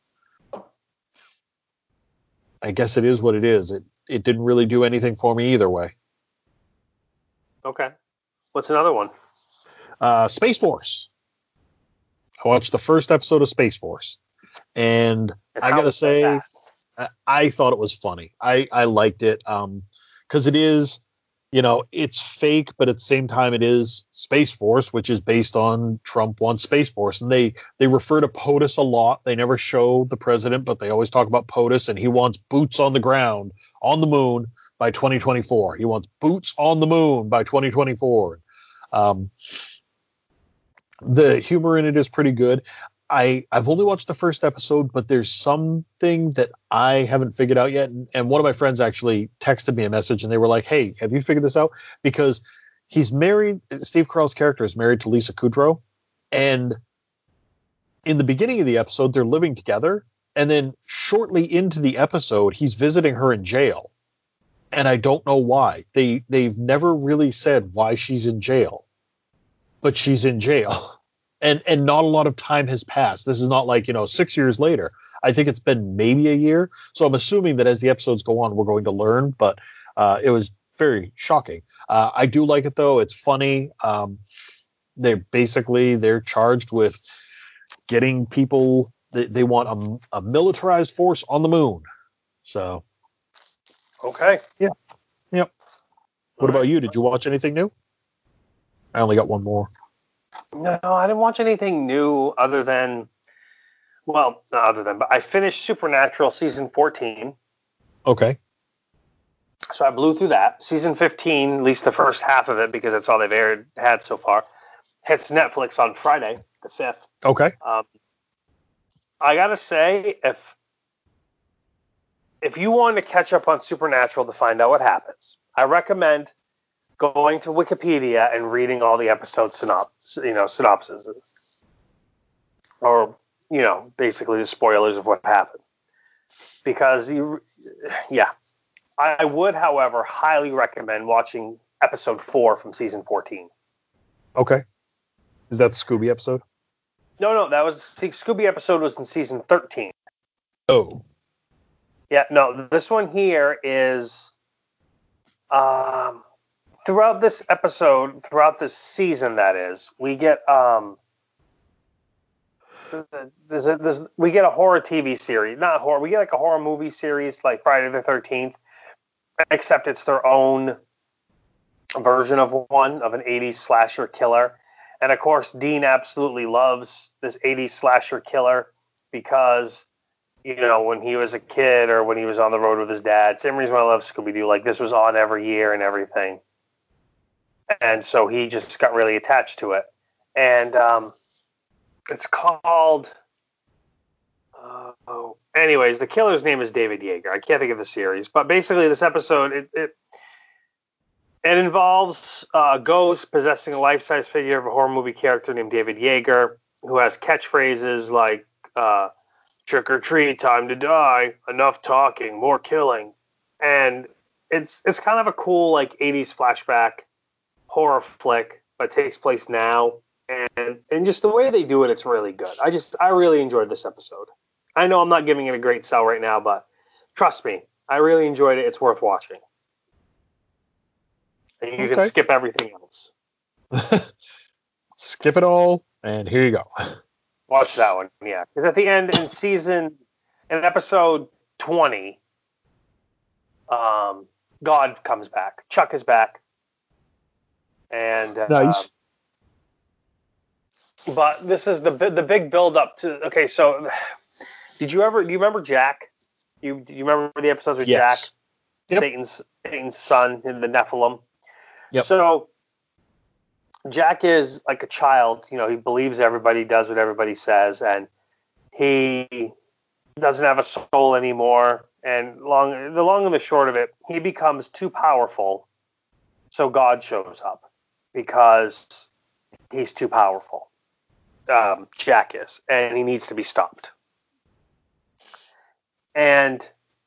I guess it is what it is. It didn't really do anything for me either way. Okay. What's another one? Space Force. I watched the first episode of Space Force, and I gotta say, I thought it was funny. I liked it because it is, it's fake, but at the same time it is Space Force, which is based on Trump wants Space Force, and they refer to POTUS a lot. They never show the president, but they always talk about POTUS, and he wants boots on the ground on the moon by 2024. He wants boots on the moon by 2024. The humor in it is pretty good. I've only watched the first episode, but there's something that I haven't figured out yet. And one of my friends actually texted me a message, and they were like, "Hey, have you figured this out?" Because he's married. Steve Carell's character is married to Lisa Kudrow, and in the beginning of the episode, they're living together, and then shortly into the episode, he's visiting her in jail, and I don't know why. They've never really said why she's in jail, but she's in jail. And not a lot of time has passed. This is not like, 6 years later. I think it's been maybe a year. So I'm assuming that as the episodes go on, we're going to learn. But it was very shocking. I do like it, though. It's funny. They're charged with getting people. They want a militarized force on the moon. So. Okay. Yeah. Yep. What about you? Did you watch anything new? I only got one more. No, I didn't watch anything new other than Well, not other than, but I finished Supernatural season 14. Okay. So I blew through that. Season 15, at least the first half of it, because that's all they've had so far, hits Netflix on Friday, the 5th. Okay. I gotta say, if you want to catch up on Supernatural to find out what happens, I recommend going to Wikipedia and reading all the episode synopses, or basically the spoilers of what happened. Because I would, however, highly recommend watching episode 4 from season 14. Okay. Is that the Scooby episode? No, Scooby episode was in season 13. Oh. Yeah, no, this one here is throughout this season, that is, we get we get a horror TV series, not horror, we get like a horror movie series like Friday the 13th, except it's their own version of an 80s slasher killer. And of course, Dean absolutely loves this 80s slasher killer because, when he was a kid or when he was on the road with his dad, same reason why I love Scooby-Doo, like this was on every year and everything. And so he just got really attached to it. And it's called, anyways, the killer's name is David Yeager. I can't think of the series, but basically this episode, it involves a ghost possessing a life-size figure of a horror movie character named David Yeager, who has catchphrases like, trick or treat, time to die, enough talking, more killing. And it's kind of a cool, like, 80s flashback horror flick, but it takes place now. And just the way they do it, it's really good. I really enjoyed this episode. I know I'm not giving it a great sell right now, but trust me, I really enjoyed it. It's worth watching. And you can skip everything else. Skip it all, and here you go. Watch that one, yeah. Because at the end, in episode 20, God comes back. Chuck is back. And nice. But this is the big build up to. Okay, so do you remember Jack? Do you remember the episodes with yes. Jack? Yep. Satan's son in the Nephilim. Yep. So Jack is like a child. He believes everybody does what everybody says, and he doesn't have a soul anymore. And the long and the short of it, he becomes too powerful. So God shows up because he's too powerful. Jack is, and he needs to be stopped. And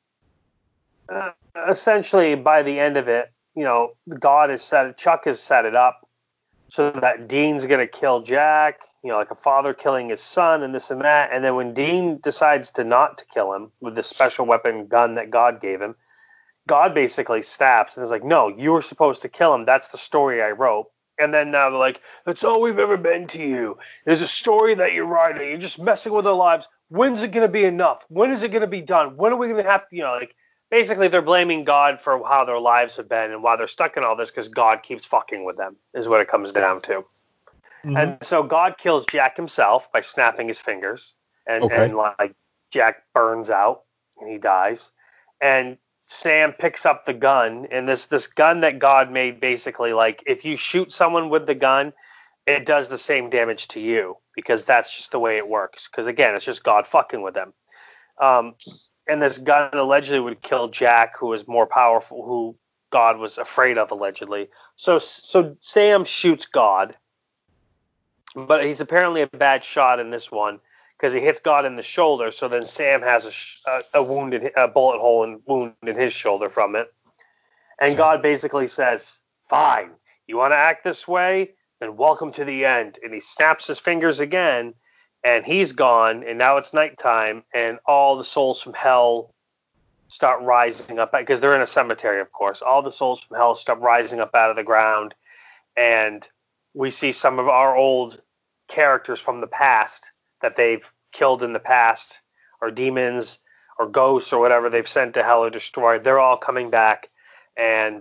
essentially, by the end of it, Chuck has set it up so that Dean's going to kill Jack, like a father killing his son and this and that. And then when Dean decides not to kill him with the special weapon gun that God gave him, God basically snaps and is like, no, you were supposed to kill him. That's the story I wrote. And then now they're like, that's all we've ever been to you. There's a story that you're writing. You're just messing with our lives. When's it going to be enough? When is it going to be done? When are we going to have to, basically they're blaming God for how their lives have been and why they're stuck in all this because God keeps fucking with them is what it comes down to. Mm-hmm. And so God kills Jack himself by snapping his fingers and Jack burns out and he dies. And Sam picks up the gun, and this gun that God made, basically, like, if you shoot someone with the gun, it does the same damage to you, because that's just the way it works. Because, again, it's just God fucking with them. And this gun allegedly would kill Jack, who was more powerful, who God was afraid of, allegedly. So Sam shoots God, but he's apparently a bad shot in this one, because he hits God in the shoulder, so then Sam has a bullet hole and wound in his shoulder from it. And God basically says, fine, you want to act this way? Then welcome to the end. And he snaps his fingers again, and he's gone, and now it's nighttime, and all the souls from hell start rising up, because they're in a cemetery, of course. All the souls from hell start rising up out of the ground, and we see some of our old characters from the past that they've killed in the past, or demons, or ghosts, or whatever they've sent to hell or destroyed. They're all coming back, and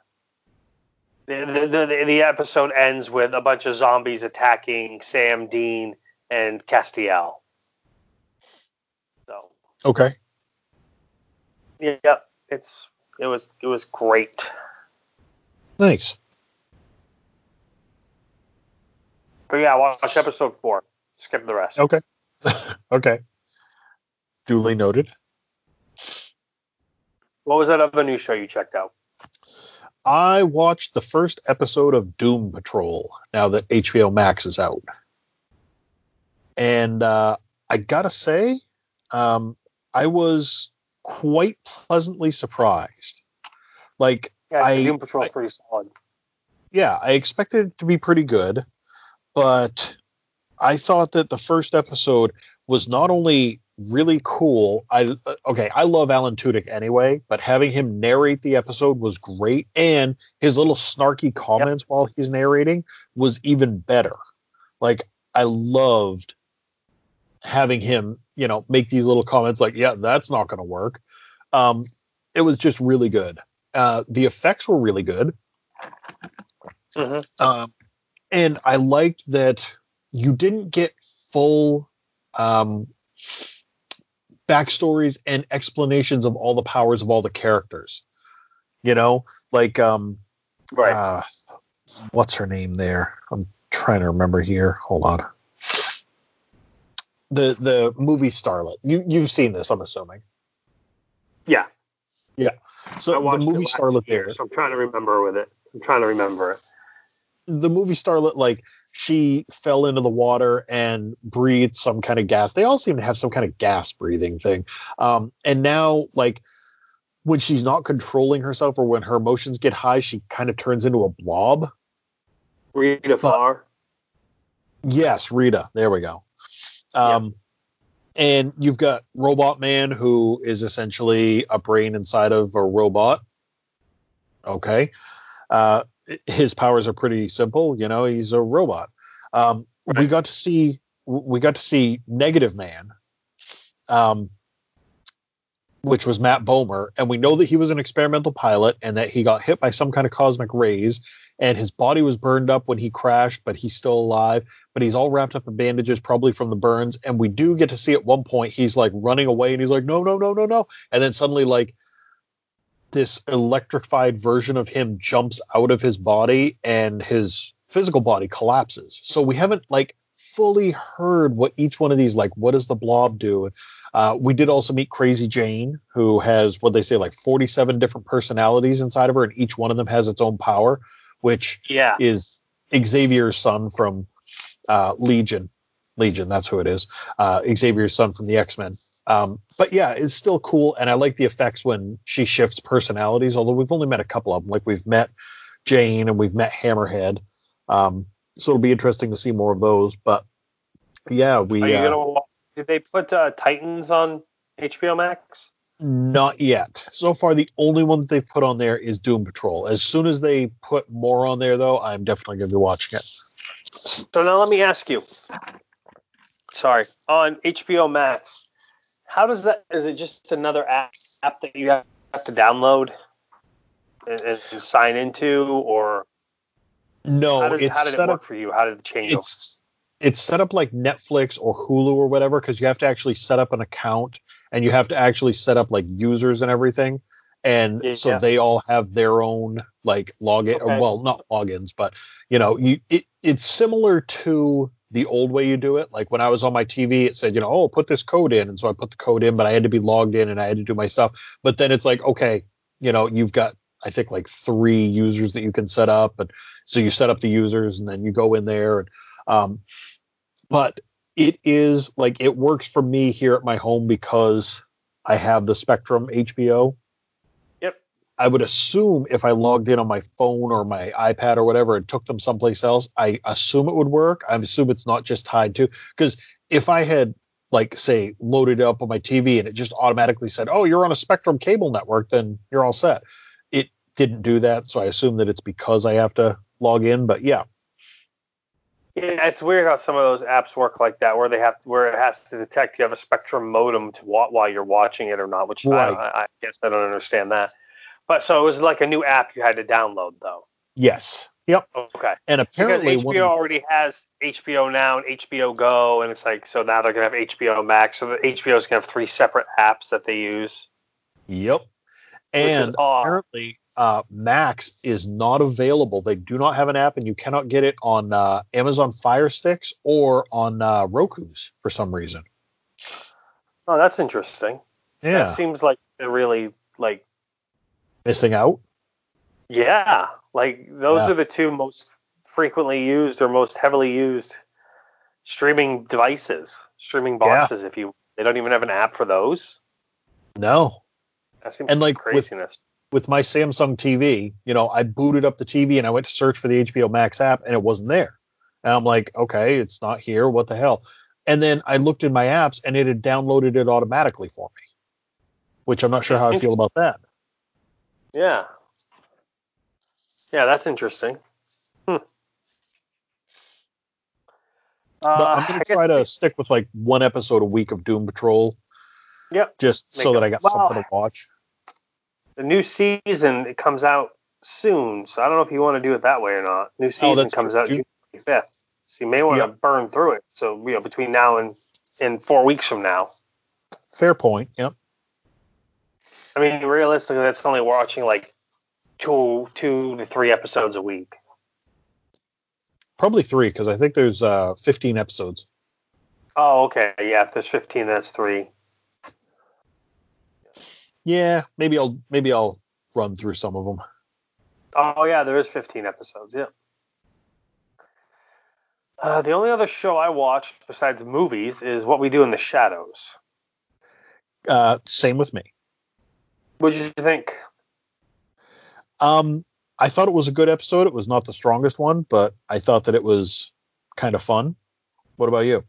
the episode ends with a bunch of zombies attacking Sam, Dean, and Castiel. Okay. Yeah, it was great. Nice. But yeah, watch episode 4. Skip the rest. Okay. Okay. Duly noted. What was that other new show you checked out? I watched the first episode of Doom Patrol now that HBO Max is out. And I gotta say, I was quite pleasantly surprised. Like, Yeah, Doom Patrol's pretty solid. Yeah, I expected it to be pretty good, but I thought that the first episode was not only really cool. I love Alan Tudyk anyway, but having him narrate the episode was great, and his little snarky comments while he's narrating was even better. Like, I loved having him, make these little comments like, "Yeah, that's not going to work." It was just really good. The effects were really good. Mm-hmm. And I liked that you didn't get full backstories and explanations of all the powers of all the characters. Like Right. What's her name there? I'm trying to remember here. Hold on. The movie starlet. You've seen this, I'm assuming. Yeah. Yeah. So the movie starlet year, there. So I'm trying to remember it. The movie starlet, like, she fell into the water and breathed some kind of gas. They all seem to have some kind of gas breathing thing. And now, like, when she's not controlling herself or when her emotions get high, she kind of turns into a blob. Rita Farr. Yes, Rita. There we go. And you've got Robot Man, who is essentially a brain inside of a robot. Okay. His powers are pretty simple. He's a robot. Right. We got to see Negative Man, which was Matt Bomer, and we know that he was an experimental pilot and that he got hit by some kind of cosmic rays, and his body was burned up when he crashed, but he's still alive. But he's all wrapped up in bandages, probably from the burns. And we do get to see at one point he's like running away, and he's like, no, no, no, no, no. And then suddenly, like, this electrified version of him jumps out of his body and his physical body collapses. So we haven't, like, fully heard what each one of these, like, what does the blob do? We did also meet Crazy Jane, who has, what they say, like 47 different personalities inside of her, and each one of them has its own power, which is Xavier's son from Legion. Legion, that's who it is. Xavier's son from the X-Men. But yeah, it's still cool, and I like the effects when she shifts personalities, although we've only met a couple of them. Like, we've met Jane and we've met Hammerhead. So it'll be interesting to see more of those. But yeah, did they put Titans on HBO Max? Not yet. So far, the only one that they've put on there is Doom Patrol. As soon as they put more on there, though, I'm definitely going to be watching it. So now let me ask you. Sorry. On HBO Max, how does that? Is it just another app that you have to download and sign into, or no? How did it work for you? How did it change? It's set up like Netflix or Hulu or whatever, because you have to actually set up an account and you have to actually set up, like, users and everything. And so they all have their own, like, login. Okay. Well, not logins, but it's similar to the old way you do it. Like, when I was on my TV, it said, put this code in. And so I put the code in, but I had to be logged in and I had to do my stuff. But then it's like, okay, you've got, I think, like 3 users that you can set up. And so you set up the users and then you go in there. And, but it is like, it works for me here at my home because I have the Spectrum HBO. Yep. I would assume if I logged in on my phone or my iPad or whatever and took them someplace else, I assume it would work. I assume it's not just tied to, because if I had, like, say, loaded it up on my TV and it just automatically said, oh, you're on a Spectrum cable network, then you're all set. It didn't do that. So I assume that it's because I have to log in, but yeah. Yeah, it's weird how some of those apps work like that, where it has to detect you have a Spectrum modem while you're watching it or not. Which I guess I don't understand that. But so it was like a new app you had to download, though. Yes, Yep. Okay. And apparently because HBO already has HBO Now and HBO Go, and it's like, so now they're going to have HBO Max. So the HBO is going to have 3 separate apps that they use. Yep. Which is And odd. apparently Max is not available. They do not have an app, and you cannot get it on Amazon Fire Sticks or on Roku's for some reason. Oh, that's interesting. Yeah. That seems like they're really, like, Missing out? yeah. Like, those Yeah. are the 2 most frequently used or most heavily used streaming devices, streaming boxes, if you. They don't even have an app for those. No. That seems And like craziness. with my Samsung TV, I booted up the TV and I went to search for the HBO Max app and it wasn't there. And I'm like, okay, it's not here. What the hell? And then I looked in my apps and it had downloaded it automatically for me, which I'm not sure how I feel about that. Yeah. Yeah, that's interesting. But I'm going to try to stick with like one episode a week of Doom Patrol. Yep. Just so that I got something to watch. The new season, it comes out soon, so I don't know if you want to do it that way or not. New season comes out June 25th, so you may want to burn through it. So between now and 4 weeks from now. Fair point. Yep. I mean, realistically, that's only watching like 2 to 3 episodes a week. Probably 3 because I think there's 15 episodes. Oh, okay. Yeah, if there's 15, that's 3. Yeah, maybe I'll run through some of them. Oh yeah, there is 15 episodes. Yeah. The only other show I watched besides movies is What We Do in the Shadows. Same with me. What did you think? I thought it was a good episode. It was not the strongest one, but I thought that it was kind of fun. What about you?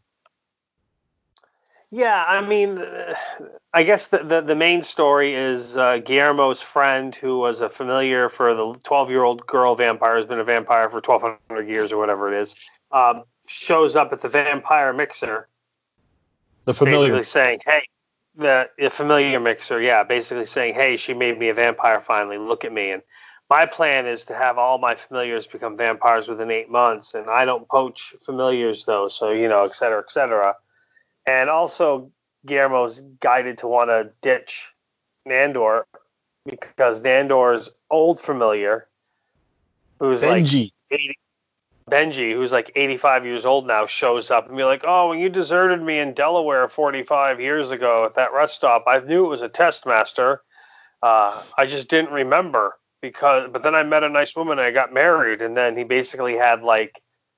Yeah, I mean, I guess the main story is Guillermo's friend, who was a familiar for the 12-year-old girl vampire, has been a vampire for 1,200 years or whatever it is, shows up at the vampire mixer. The familiar. Basically saying, hey, the familiar mixer, yeah, basically saying, hey, she made me a vampire finally, look at me. And my plan is to have all my familiars become vampires within 8 months, and I don't poach familiars, though, so, et cetera, et cetera. And also, Guillermo's guided to want to ditch Nandor because Nandor's old familiar, who's Benji. like 80, Benji, who's like 85 years old now, shows up and be like, oh, when you deserted me in Delaware 45 years ago at that rest stop, I knew it was a test master. I just didn't remember but then I met a nice woman and I got married. And then he basically had like,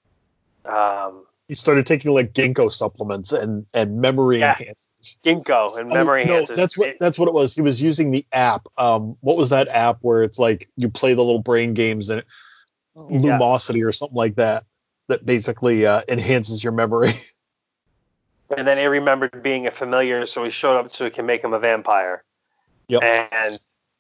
he started taking like ginkgo supplements and memory enhancers. Ginkgo and memory enhancers. No, that's what it was. He was using the app. What was that app where it's like you play the little brain games and Lumosity or something like that basically enhances your memory. And then he remembered being a familiar, so he showed up so he can make him a vampire. Yep. And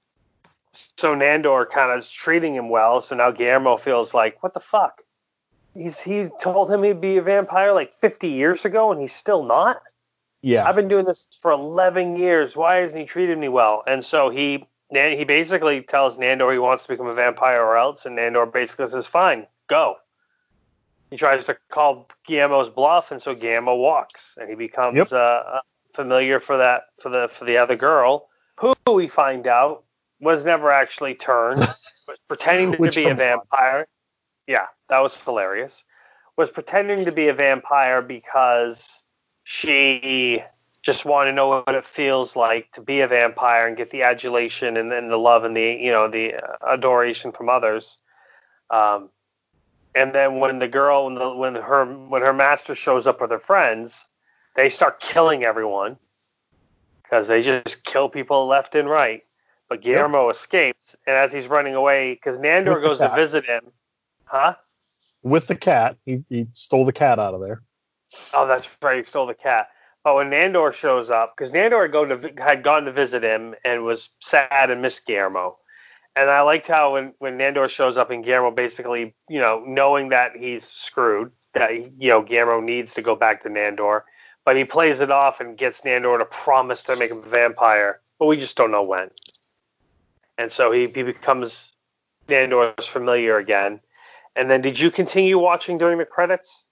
so Nandor kind of is treating him well, so now Guillermo feels like, what the fuck? He told him he'd be a vampire like 50 years ago, and he's still not? Yeah. I've been doing this for 11 years. Why hasn't he treated me well? And so he basically tells Nandor he wants to become a vampire or else, and Nandor basically says, fine, go. He tries to call Guillermo's bluff, and so Guillermo walks, and he becomes a familiar for the other girl, who we find out was never actually turned, was pretending to be a vampire. Yeah, that was hilarious. Was pretending to be a vampire because she just wanted to know what it feels like to be a vampire and get the adulation and then the love and the adoration from others. And then when the girl, when her master shows up with her friends, they start killing everyone because they just kill people left and right. But Guillermo escapes, and as he's running away, because Nandor goes to visit him, with the cat, he stole the cat out of there. Oh, that's right, he stole the cat. But when Nandor shows up, because Nandor had gone to visit him and was sad and missed Guillermo. And I liked how when Nandor shows up and Guillermo basically, knowing that he's screwed, that, Guillermo needs to go back to Nandor, but he plays it off and gets Nandor to promise to make him a vampire, but we just don't know when. And so he becomes Nandor's familiar again. And then did you continue watching during the credits?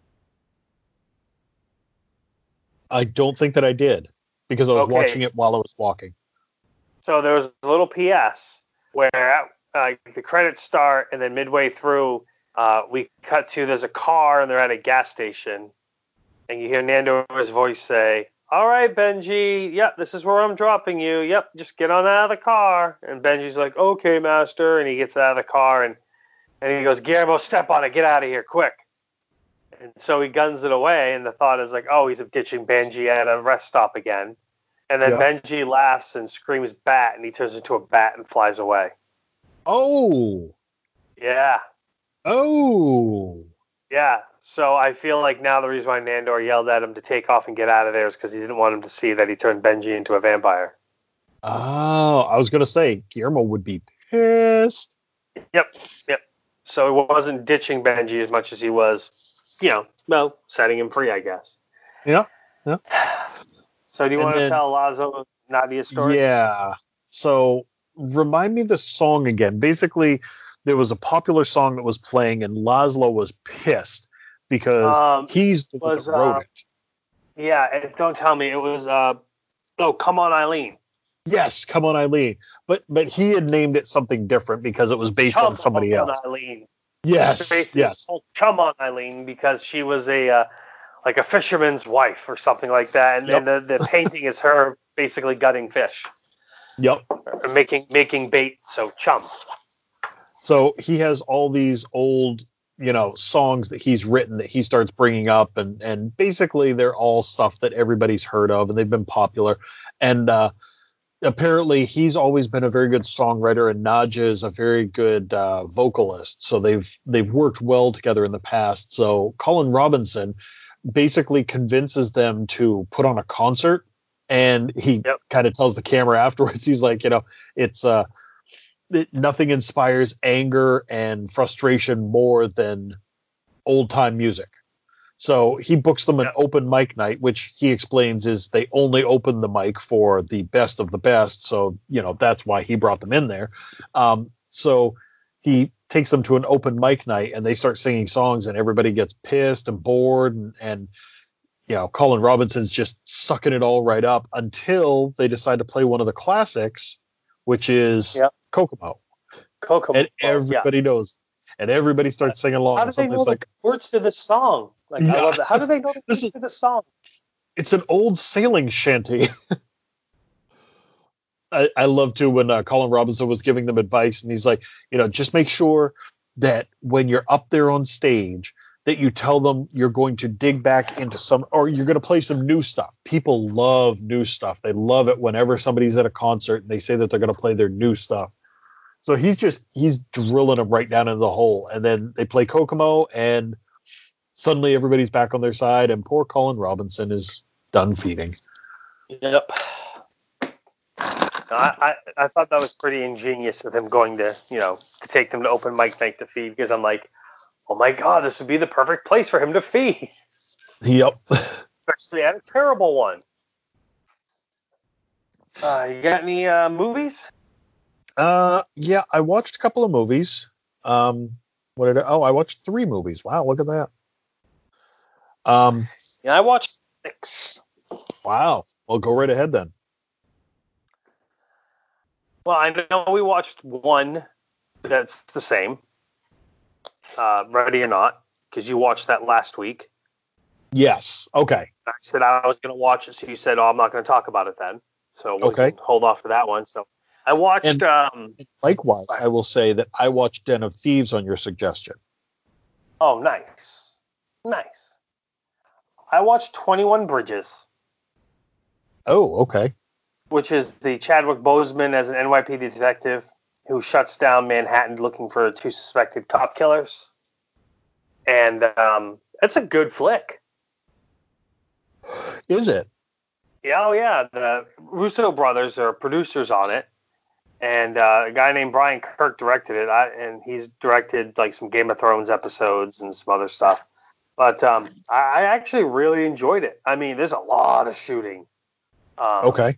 I don't think that I did because I was Okay. watching it while I was walking. So there was a little PS where the credits start, and then midway through, we cut to there's a car and they're at a gas station, and you hear Nandor's voice say, "All right, Benji, yep, this is where I'm dropping you. Yep, just get on out of the car." And Benji's like, "Okay, master," and he gets out of the car and he goes, "Guillermo, step on it, get out of here, quick." And so he guns it away, and the thought is like, oh, he's ditching Benji at a rest stop again. And then Yeah. Benji laughs and screams bat, and he turns into a bat and flies away. Oh. Yeah. Oh. Yeah. So I feel like now the reason why Nandor yelled at him to take off and get out of there is because he didn't want him to see that he turned Benji into a vampire. Oh, I was going to say, Guillermo would be pissed. Yep. So he wasn't ditching Benji as much as he was, setting him free, I guess. Yeah. So do you want to then- tell Lazo Nadia's story? Yeah. So remind me the song again. Basically, there was a popular song that was playing, and Laszlo was pissed because he's the one that wrote it. Yeah, and don't tell me it was Come On Eileen. Yes, Come On Eileen. But he had named it something different because it was based on somebody else. Come On Eileen. Yes. Come On Eileen, because she was a fisherman's wife or something like that, and Yep. then the painting is her basically gutting fish. Yep. Or making bait, so chum. So he has all these old, songs that he's written that he starts bringing up, and basically they're all stuff that everybody's heard of and they've been popular. And apparently he's always been a very good songwriter, and Nadja is a very good vocalist. So they've worked well together in the past. So Colin Robinson basically convinces them to put on a concert, and he kind of tells the camera afterwards, he's like, it's nothing inspires anger and frustration more than old time music. So he books them an open mic night, which he explains is they only open the mic for the best of the best. So, that's why he brought them in there. So he takes them to an open mic night, and they start singing songs, and everybody gets pissed and bored. And Colin Robinson's just sucking it all right up until they decide to play one of the classics, which is Kokomo. And everybody knows. And everybody starts singing along. How do they know the words to this song? I love that. How do they know the words to the song? It's an old sailing shanty. I love too when Colin Robinson was giving them advice, and he's like, just make sure that when you're up there on stage, that you tell them you're going to dig back into or you're going to play some new stuff. People love new stuff. They love it whenever somebody's at a concert and they say that they're going to play their new stuff. So he's drilling them right down into the hole. And then they play Kokomo, and suddenly everybody's back on their side, and poor Colin Robinson is done feeding. Yep. I thought that was pretty ingenious of him going to take them to open mic night to feed, because I'm like, oh my God, this would be the perfect place for him to feed. Yep. Especially at a terrible one. You got any movies? Yeah, I watched a couple of movies. I watched 3 movies. Wow, look at that. Yeah, I watched 6. Wow. Well, go right ahead then. Well, I know we watched one that's the same. Ready or Not, because you watched that last week. Yes. Okay. I said I was going to watch it, so you said, I'm not going to talk about it then. So we can hold off for that one. So I watched. Likewise, I will say that I watched Den of Thieves on your suggestion. Oh, nice. I watched 21 Bridges. Oh, okay. Which is the Chadwick Boseman as an NYPD detective who shuts down Manhattan looking for 2 suspected cop killers. And it's a good flick. Is it? Yeah, oh yeah. The Russo brothers are producers on it. And a guy named Brian Kirk directed it. And he's directed like some Game of Thrones episodes and some other stuff. But I actually really enjoyed it. I mean, there's a lot of shooting. Okay.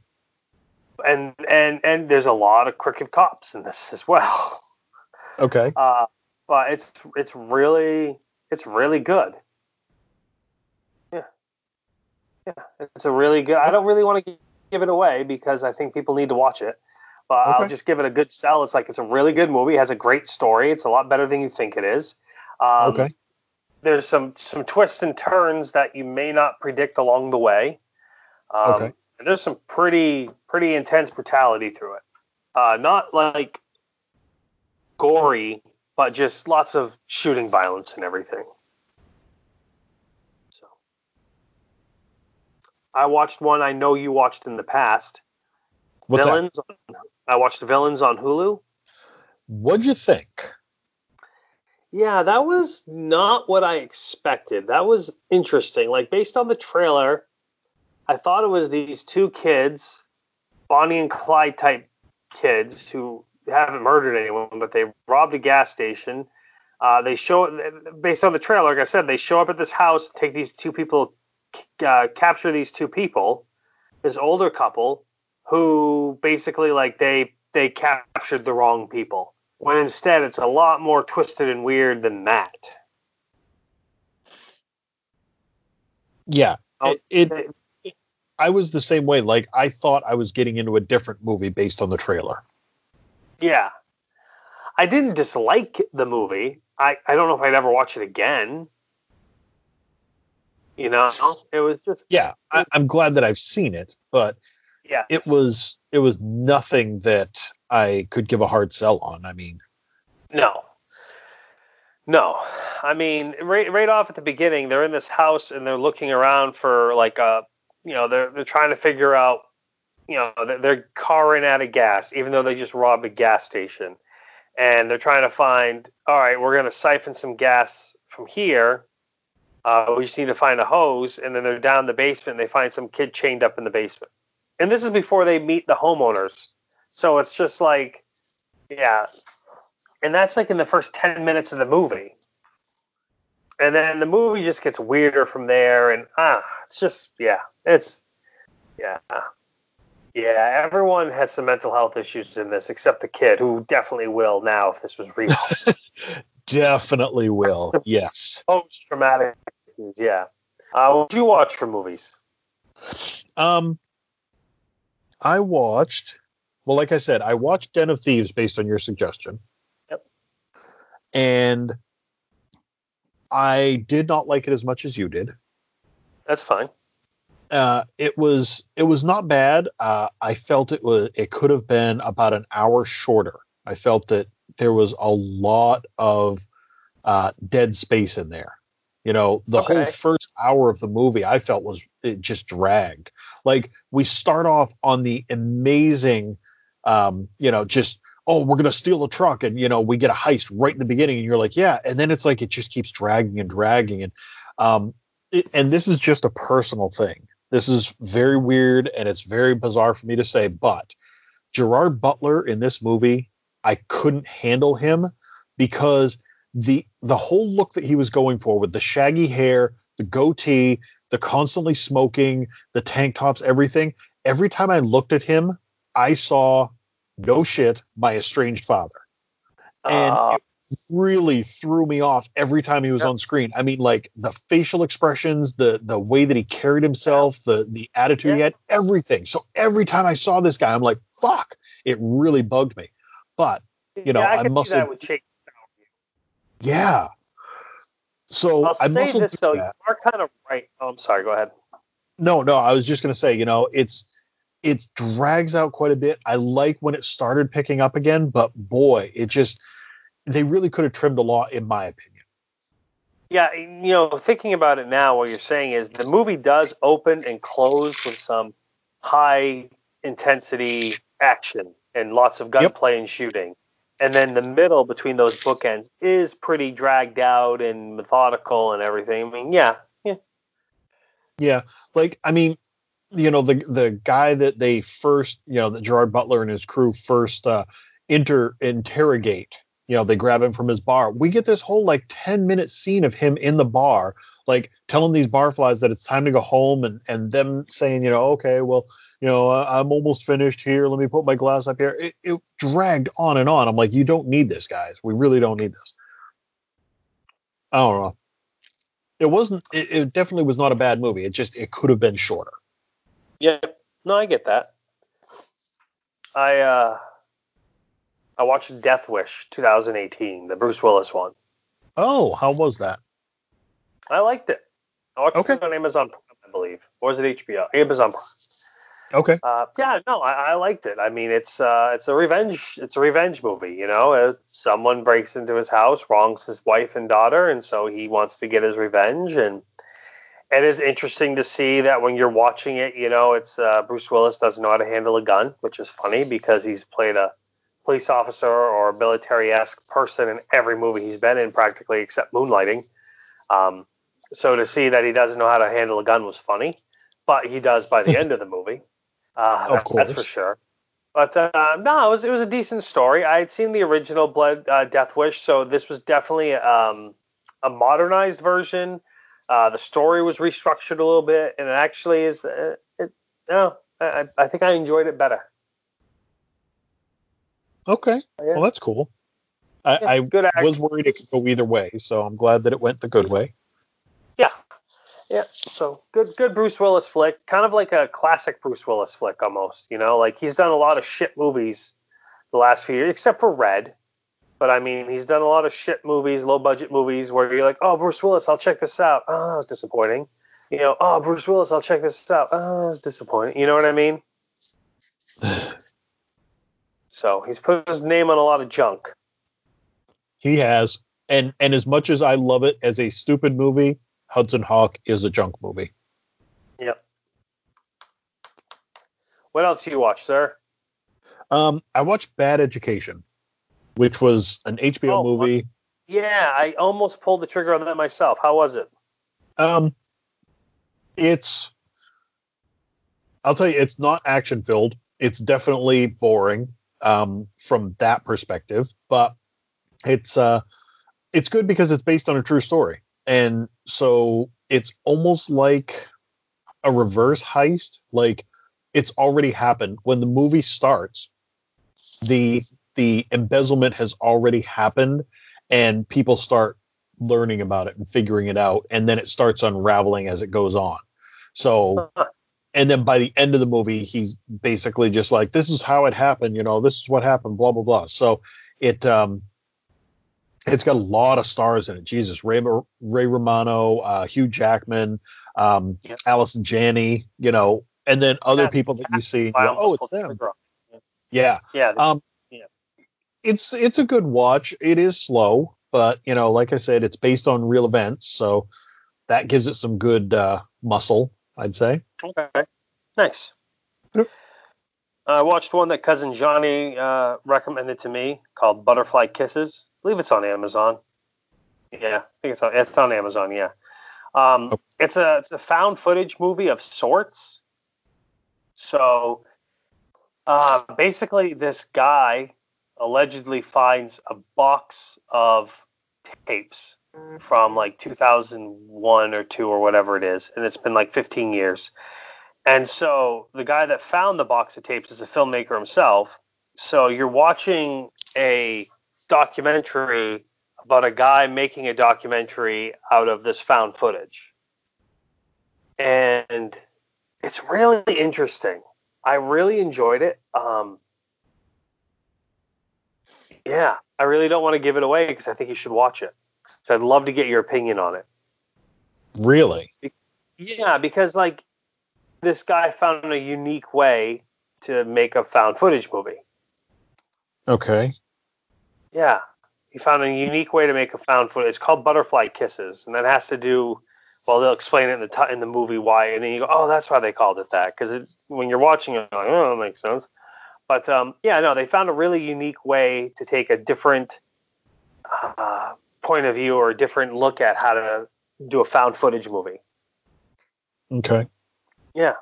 And there's a lot of crooked cops in this as well. Okay. but it's really good. Yeah, yeah, it's a really good. I don't really want to give it away because I think people need to watch it, but I'll Okay. just give it a good sell. It's a really good movie. It has a great story. It's a lot better than you think it is. Okay. There's some twists and turns that you may not predict along the way. Okay. And there's some pretty intense brutality through it. Not like gory, but just lots of shooting violence and everything. So I watched one I know you watched in the past. What's that? Villains. I watched Villains on Hulu. What'd you think? Yeah, that was not what I expected. That was interesting. Like based on the trailer, I thought it was these two kids, Bonnie and Clyde type kids who haven't murdered anyone, but they robbed a gas station. They show, based on the trailer, like I said, they show up at this house, take these two people, capture these two people, this older couple, who basically like they captured the wrong people. When instead it's a lot more twisted and weird than that. Yeah. Oh, I was the same way. Like, I thought I was getting into a different movie based on the trailer. yeah. I didn't dislike the movie. I don't know if I'd ever watch it again. You know, it was just Yeah, I'm glad that I've seen it, but yeah. it was nothing that I could give a hard sell on. I mean, No. I mean, right off at the beginning, they're in this house and they're looking around for like they're trying to figure out, they're car ran out of gas, even though they just robbed a gas station, and they're trying to find, all right, we're gonna siphon some gas from here. We just need to find a hose, and then they're down in the basement and they find some kid chained up in the basement. And this is before they meet the homeowners, so it's just like, yeah. And that's like in the first 10 minutes of the movie. And then the movie just gets weirder from there. And it's just, yeah. Yeah. Yeah. Everyone has some mental health issues in this, except the kid, who definitely will now if this was real. definitely will. Yes. Post traumatic issues, yeah. What did you watch for movies? I watched, well, like I said, I watched Den of Thieves based on your suggestion. Yep. And I did not like it as much as you did. That's fine. It was not bad. I felt it could have been about an hour shorter. I felt that there was a lot of dead space in there. The whole first hour of the movie I felt it just dragged. Like, we start off on the amazing, just, oh, we're going to steal a truck, and, we get a heist right in the beginning, and you're like, yeah. And then it's like, it just keeps dragging and dragging. And, and this is just a personal thing. This is very weird, and it's very bizarre for me to say, but Gerard Butler in this movie, I couldn't handle him because the whole look that he was going for, with the shaggy hair, the goatee, the constantly smoking, the tank tops, everything. Every time I looked at him, I saw, no shit, my estranged father. And it really threw me off every time he was on screen. I mean, like, the facial expressions, the way that he carried himself, the attitude he had, everything. So every time I saw this guy, I'm like, fuck, it really bugged me. But, I can see that with Chase. Yeah. So I'll say this though, that. you are kind of right. Oh, I'm sorry. Go ahead. No, I was just going to say, it drags out quite a bit. I like when it started picking up again, but boy, they really could have trimmed a lot, in my opinion. Yeah, thinking about it now, what you're saying is the movie does open and close with some high intensity action and lots of gunplay and shooting. And then the middle between those bookends is pretty dragged out and methodical and everything. I mean, yeah. Yeah. Like, I mean, the guy that they first, that Gerard Butler and his crew first interrogate, they grab him from his bar. We get this whole like 10-minute scene of him in the bar, like telling these barflies that it's time to go home, and them saying, okay, well, I'm almost finished here. Let me put my glass up here. It dragged on and on. I'm like, you don't need this, guys. We really don't need this. I don't know. It wasn't. It definitely was not a bad movie. It could have been shorter. Yeah, no, I get that. I watched Death Wish 2018, the Bruce Willis one. Oh, how was that? I liked it. I watched Okay. it on Amazon Prime, I believe. Or was it HBO? Amazon Prime. Okay. Yeah, no, I liked it. I mean, it's a revenge movie. You know, someone breaks into his house, wrongs his wife and daughter, and so he wants to get his revenge. And it is interesting to see that when you're watching it, you know, it's Bruce Willis doesn't know how to handle a gun, which is funny because he's played a police officer or military-esque person in every movie he's been in, practically except Moonlighting. So to see that he doesn't know how to handle a gun was funny, but he does by the end of the movie. Of That's for course. sure. But no, it was a decent story. I had seen the original Death Wish, so this was definitely a modernized version. The story was restructured a little bit, and it actually is. I think I enjoyed it better. Okay. Yeah, Well, that's cool. yeah, I good was action. worried it could go either way, so I'm glad that it went the good way. Yeah, yeah. So good Bruce Willis flick, kind of like a classic Bruce Willis flick almost. You know, like he's done a lot of shit movies the last few years, except for Red. But I mean, he's done a lot of shit movies, low budget movies where you're like, oh, Bruce Willis, I'll check this out. Oh, that was disappointing. You know, oh, Bruce Willis, I'll check this out. Oh, it's disappointing. You know what I mean? So he's put his name on a lot of junk. He has, and as much as I love it as a stupid movie, Hudson Hawk is a junk movie. Yep. What else do you watch, sir? I watched Bad Education, which was an HBO Oh, movie. yeah, I almost pulled the trigger on that myself. How was it? Um, it's I'll tell you, it's not action filled. It's definitely boring from that perspective, but it's good because it's based on a true story, and so it's almost like a reverse heist. Like it's already happened when the movie starts. The embezzlement has already happened, and people start learning about it and figuring it out, and then it starts unraveling as it goes on. So and then by the end of the movie, he's basically just like, this is how it happened, this is what happened, blah blah blah. So it's got a lot of stars in it. Jesus, Ray Romano, Hugh Jackman, Yep. Allison Janney, and then other Yeah, people that you see, and I you go, oh, almost it's pulled the them. trigger on it. Yeah. Yeah, yeah. It's a good watch. It is slow, but like I said, it's based on real events, so that gives it some good muscle, I'd say. Okay, nice. Yep. I watched one that cousin Johnny recommended to me called Butterfly Kisses. I believe it's on Amazon. Yeah, I think it's on Amazon. Yeah, it's a found footage movie of sorts. So basically, this guy allegedly finds a box of tapes from like 2001 or 2 or whatever it is, and it's been like 15 years. And so the guy that found the box of tapes is a filmmaker himself. So you're watching a documentary about a guy making a documentary out of this found footage. And it's really interesting. I really enjoyed it. Yeah, I really don't want to give it away because I think you should watch it. So I'd love to get your opinion on it. Really? Yeah, because like this guy found a unique way to make a found footage movie. Okay. Yeah, he found a unique way to make a found footage. It's called Butterfly Kisses, and that has to do. Well, they'll explain it in the movie why, and then you go, oh, that's why they called it that. Because when you're watching it, you're like, oh, that makes sense. But yeah, no, they found a really unique way to take a different point of view or a different look at how to do a found footage movie. Okay. Yeah.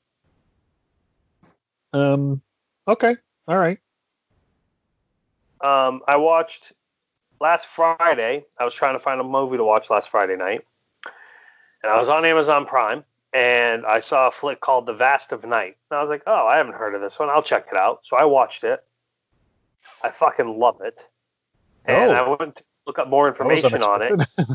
Okay. All right. I watched last Friday. I was trying to find a movie to watch last Friday night, and I was on Amazon Prime, and I saw a flick called The Vast of Night. And I was like, oh, I haven't heard of this one. I'll check it out. So I watched it. I fucking love it. And I Oh, went to look up more that was information on it. unexpected.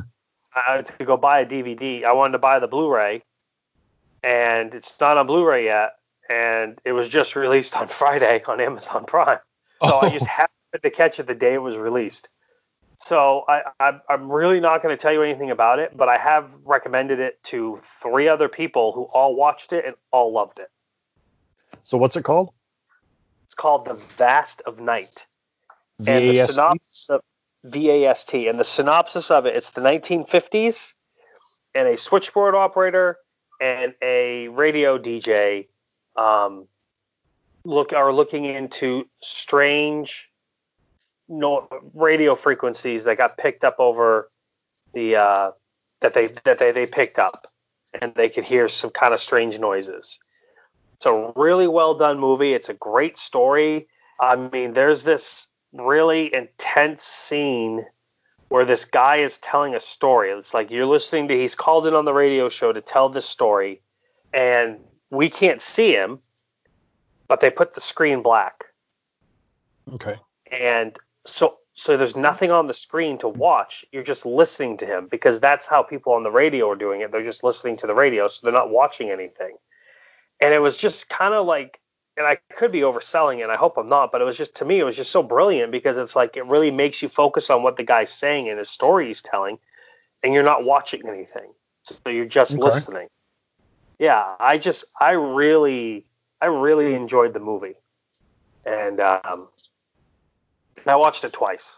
to go buy a DVD. I wanted to buy the Blu-ray, and it's not on Blu-ray yet, and it was just released on Friday on Amazon Prime. So I just happened to catch it the day it was released. So I'm really not going to tell you anything about it, but I have recommended it to 3 other people who all watched it and all loved it. So what's it called? It's called The Vast of Night. VAST? And the synopsis of VAST, and the synopsis of it, it's the 1950s, and a switchboard operator and a radio DJ are looking into strange radio frequencies that got picked up over the that they picked up, and they could hear some kind of strange noises. It's a really well done movie. It's a great story. I mean, there's this really intense scene where this guy is telling a story. It's like he's called in on the radio show to tell this story, and we can't see him, but they put the screen black. Okay. And so there's nothing on the screen to watch. You're just listening to him, because that's how people on the radio are doing it. They're just listening to the radio, so they're not watching anything. And it was just kind of like, and I could be overselling it, and I hope I'm not, but it was just, to me, it was just so brilliant, because it's like it really makes you focus on what the guy's saying and his story he's telling, and you're not watching anything. So you're just listening. Yeah, I really enjoyed the movie. And I watched it twice.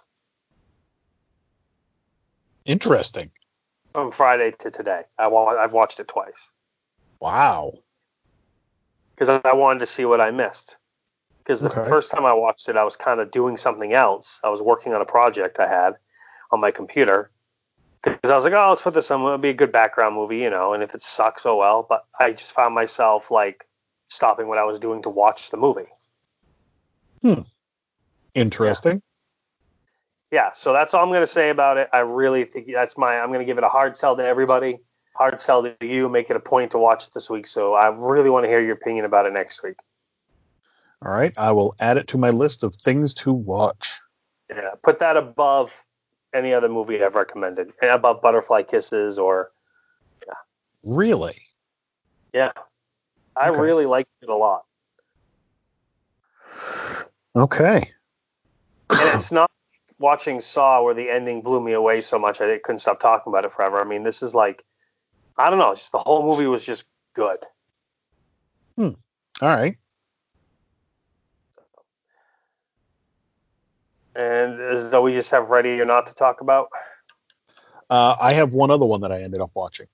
Interesting. From Friday to today. I've watched it twice. Wow. Because I wanted to see what I missed. Because the first time I watched it, I was kind of doing something else. I was working on a project I had on my computer. Because I was like, oh, let's put this on. It'll be a good background movie, and if it sucks, oh well. But I just found myself, like, stopping what I was doing to watch the movie. Interesting. Yeah, so that's all I'm going to say about it. I really think I'm going to give it a hard sell to everybody. Hard sell to you. Make it a point to watch it this week. So I really want to hear your opinion about it next week. All right. I will add it to my list of things to watch. Yeah, put that above any other movie I've recommended. Above Butterfly Kisses or... Yeah. Really? Yeah. I really liked it a lot. Okay. And it's not watching Saw where the ending blew me away so much I couldn't stop talking about it forever. I mean, this is like... I don't know. Just the whole movie was just good. All right. And as though we just have Ready or Not to talk about. I have one other one that I ended up watching.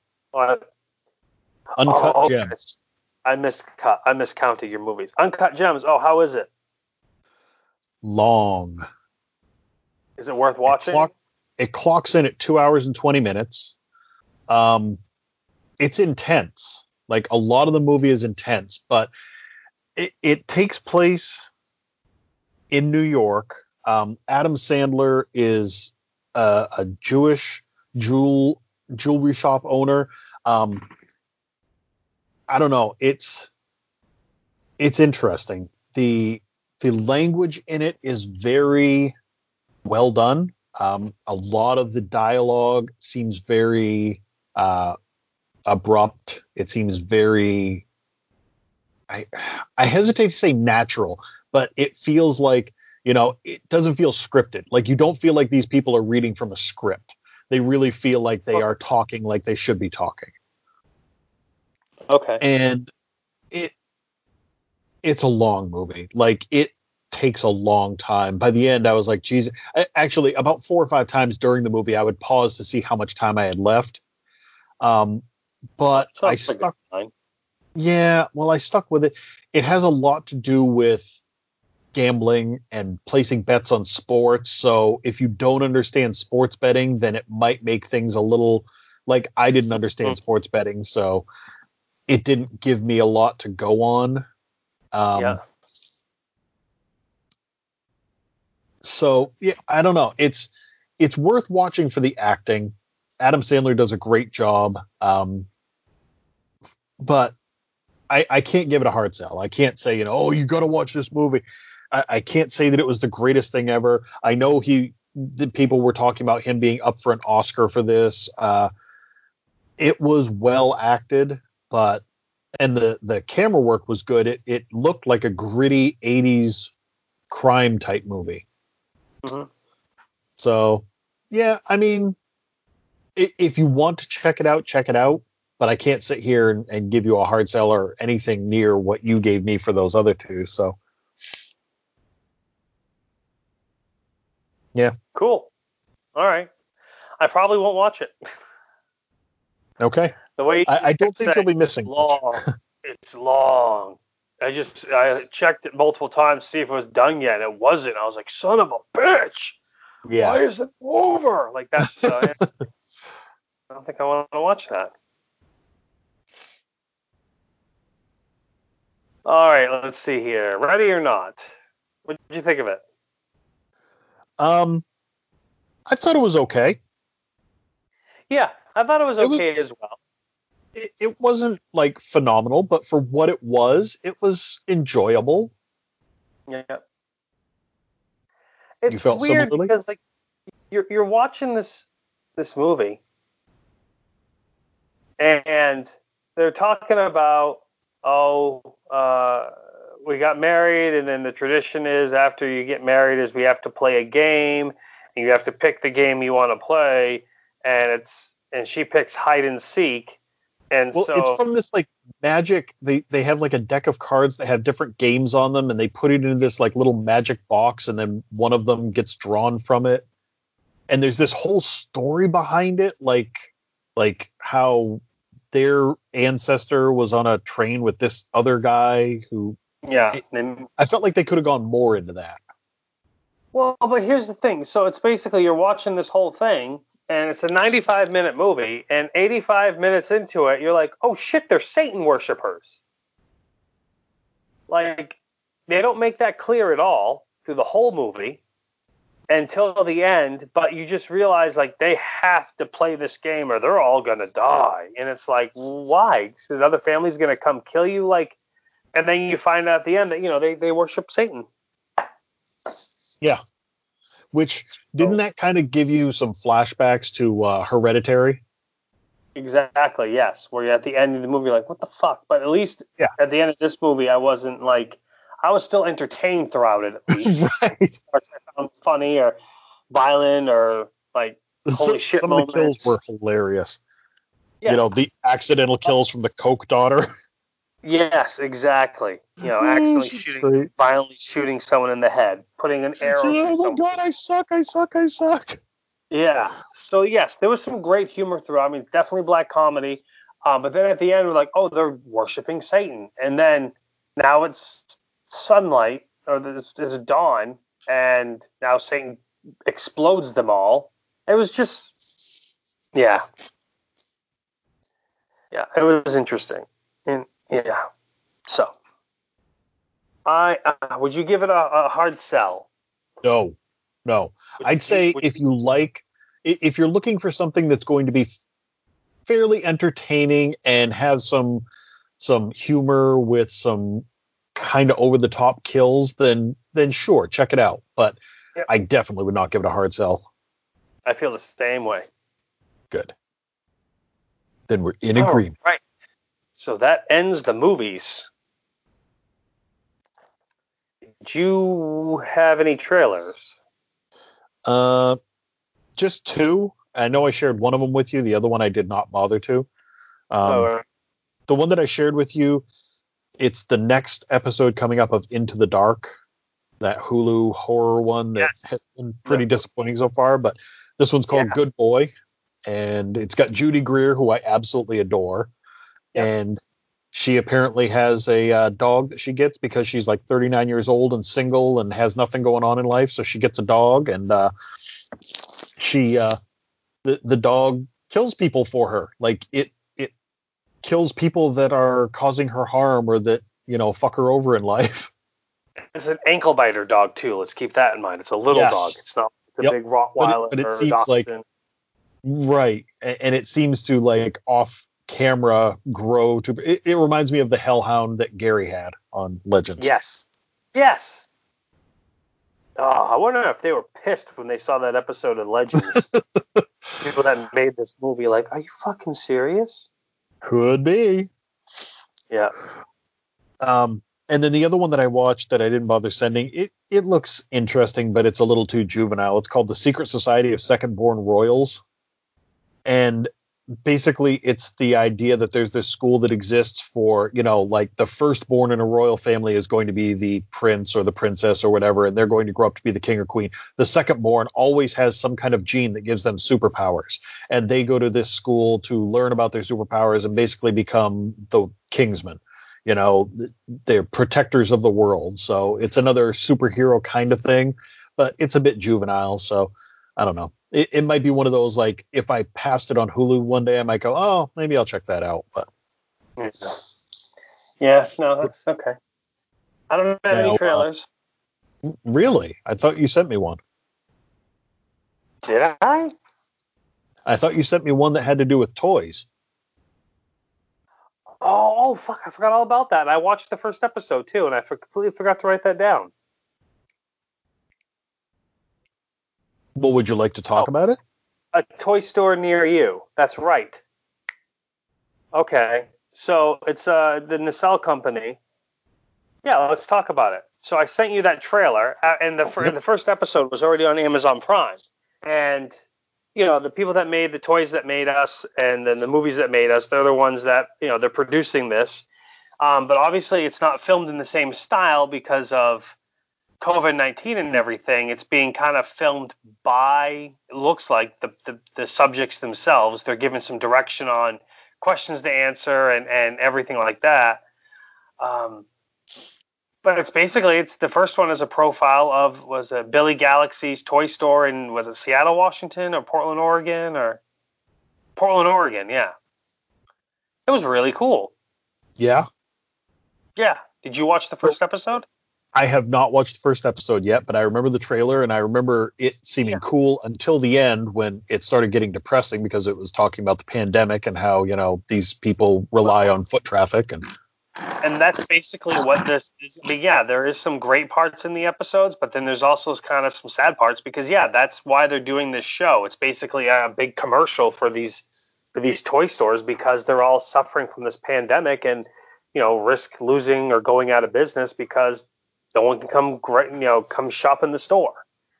Uncut Gems. I miscounted your movies. Uncut Gems. Oh, how is it? Long. Is it worth watching? It clocks in at 2 hours and 20 minutes. It's intense. Like, a lot of the movie is intense, but it takes place in New York. Adam Sandler is a Jewish jewelry shop owner. I don't know. It's interesting. The language in it is very well done. A lot of the dialogue seems very abrupt. It seems very, I hesitate to say natural, but it feels like, it doesn't feel scripted. Like, you don't feel like these people are reading from a script. They really feel like they are talking like they should be talking. Okay. And it's a long movie. Like, it takes a long time. By the end, I was like, geez. Actually, about 4 or 5 times during the movie, I would pause to see how much time I had left. But I stuck. Yeah, well, I stuck with it. It has a lot to do with gambling and placing bets on sports. So if you don't understand sports betting, then it might make things a little, like, I didn't understand sports betting, so it didn't give me a lot to go on. So yeah, I don't know. It's worth watching for the acting. Adam Sandler does a great job. But I can't give it a hard sell. I can't say, oh, you got to watch this movie. I can't say that it was the greatest thing ever. I know he the people were talking about him being up for an Oscar for this. It was well acted, and the camera work was good. It looked like a gritty 80s crime type movie. Mm-hmm. So, yeah, I mean, if you want to check it out. But I can't sit here and give you a hard sell or anything near what you gave me for those other two. So, yeah. Cool. All right. I probably won't watch it. Okay. The way I don't think you'll be missing long. much. It's long. I checked it multiple times to see if it was done yet. It wasn't. I was like, son of a bitch. Yeah. Why is it over? Like that. I don't think I want to watch that. All right, let's see here. Ready or Not? What did you think of it? I thought it was okay. Yeah, I thought it was okay as well. It wasn't like phenomenal, but for what it was enjoyable. Yeah. You It's felt weird similarly? because like you're watching this movie and they're talking about we got married, and then the tradition is after you get married is we have to play a game, and you have to pick the game you want to play, and she picks hide and seek, and Well, so it's from this like magic. They have like a deck of cards that have different games on them, and they put it in this like little magic box, and then one of them gets drawn from it. And there's this whole story behind it, like how their ancestor was on a train with this other guy who. yeah. I felt like they could have gone more into that. Well, but here's the thing. So it's basically you're watching this whole thing, and it's a 95-minute movie, and 85 minutes into it, you're like, oh shit, they're Satan worshipers. Like, they don't make that clear at all through the whole movie until the end, but you just realize, like, they have to play this game or they're all going to die. And it's like, why? Because other family's going to come kill you? Like, and then you find out at the end that, they worship Satan. Yeah. Which, didn't that kind of give you some flashbacks to Hereditary? Exactly, yes. Where you're at the end of the movie, you're like, what the fuck? But at least at the end of this movie, I wasn't like, I was still entertained throughout it, at least. Right. I found funny or violent or like holy shit some moments. Of the kills were hilarious. Yeah. The accidental kills from the Coke daughter. Yes, exactly. Accidentally violently shooting someone in the head, putting an arrow through Oh my someone. god, I suck. Yeah. So yes, there was some great humor throughout. I mean, it's definitely black comedy. But then at the end, we're like, oh, they're worshiping Satan, and then now it's sunlight or there's dawn, and now Satan explodes them all. It was just, yeah, it was interesting, and yeah. So, would you give it a hard sell? No. I'd say if you're looking for something that's going to be fairly entertaining and have some humor with some kind of over the top kills, then sure, check it out. But I definitely would not give it a hard sell. I feel the same way. Good. Then we're in agreement. Right. So that ends the movies. Did you have any trailers? Just two. I know I shared one of them with you. The other one I did not bother to. The one that I shared with you, it's the next episode coming up of Into the Dark, that Hulu horror one that has been pretty disappointing so far. But this one's called Good Boy, and it's got Judy Greer, who I absolutely adore. Yep. And she apparently has a dog that she gets because she's like 39 years old and single and has nothing going on in life. So she gets a dog, and the dog kills people for her. Like it kills people that are causing her harm or that, fuck her over in life. It's an ankle biter dog too. Let's keep that in mind. It's a little dog. It's not a big Rottweiler. But it seems like right, and it seems to like off camera grow to. It reminds me of the Hellhound that Gary had on Legends. Yes. I wonder if they were pissed when they saw that episode of Legends. People that made this movie, like, are you fucking serious? Could be. Yeah. And then the other one that I watched that I didn't bother sending, it looks interesting, but it's a little too juvenile. It's called The Secret Society of Second-Born Royals. And basically it's the idea that there's this school that exists for, like the firstborn in a royal family is going to be the prince or the princess or whatever, and they're going to grow up to be the king or queen. The secondborn always has some kind of gene that gives them superpowers, and they go to this school to learn about their superpowers and basically become the kingsmen. They're protectors of the world. So it's another superhero kind of thing, but it's a bit juvenile. So I don't know. It might be one of those, like, if I passed it on Hulu one day, I might go, oh, maybe I'll check that out. But yeah, no, that's okay. I don't have any trailers. Really? I thought you sent me one. Did I? I thought you sent me one that had to do with toys. Oh, fuck! I forgot all about that. And I watched the first episode too, and I completely forgot to write that down. Well, would you like to talk about it? A toy store near you. That's right. Okay, so it's the Nacelle company. Yeah, let's talk about it. So I sent you that trailer, and the first episode was already on Amazon Prime. And the people that made the toys that made us, and then the movies that made us, they're the ones that they're producing this. But obviously, it's not filmed in the same style because of COVID-19 and everything. It's being kind of filmed by, it looks like, the subjects themselves. They're given some direction on questions to answer and everything like that. But it's the first one is a profile of, was it Billy Galaxy's toy store in, was it Seattle, Washington, or Portland, Oregon? Or Portland, Oregon, yeah. It was really cool. Yeah? Yeah. Did you watch the first episode? I have not watched the first episode yet, but I remember the trailer, and I remember it seeming cool until the end, when it started getting depressing because it was talking about the pandemic and how, these people rely on foot traffic. And that's basically what this is. But yeah, there is some great parts in the episodes, but then there's also kind of some sad parts because, yeah, that's why they're doing this show. It's basically a big commercial for these toy stores because they're all suffering from this pandemic and, risk losing or going out of business because no one can come shop in the store.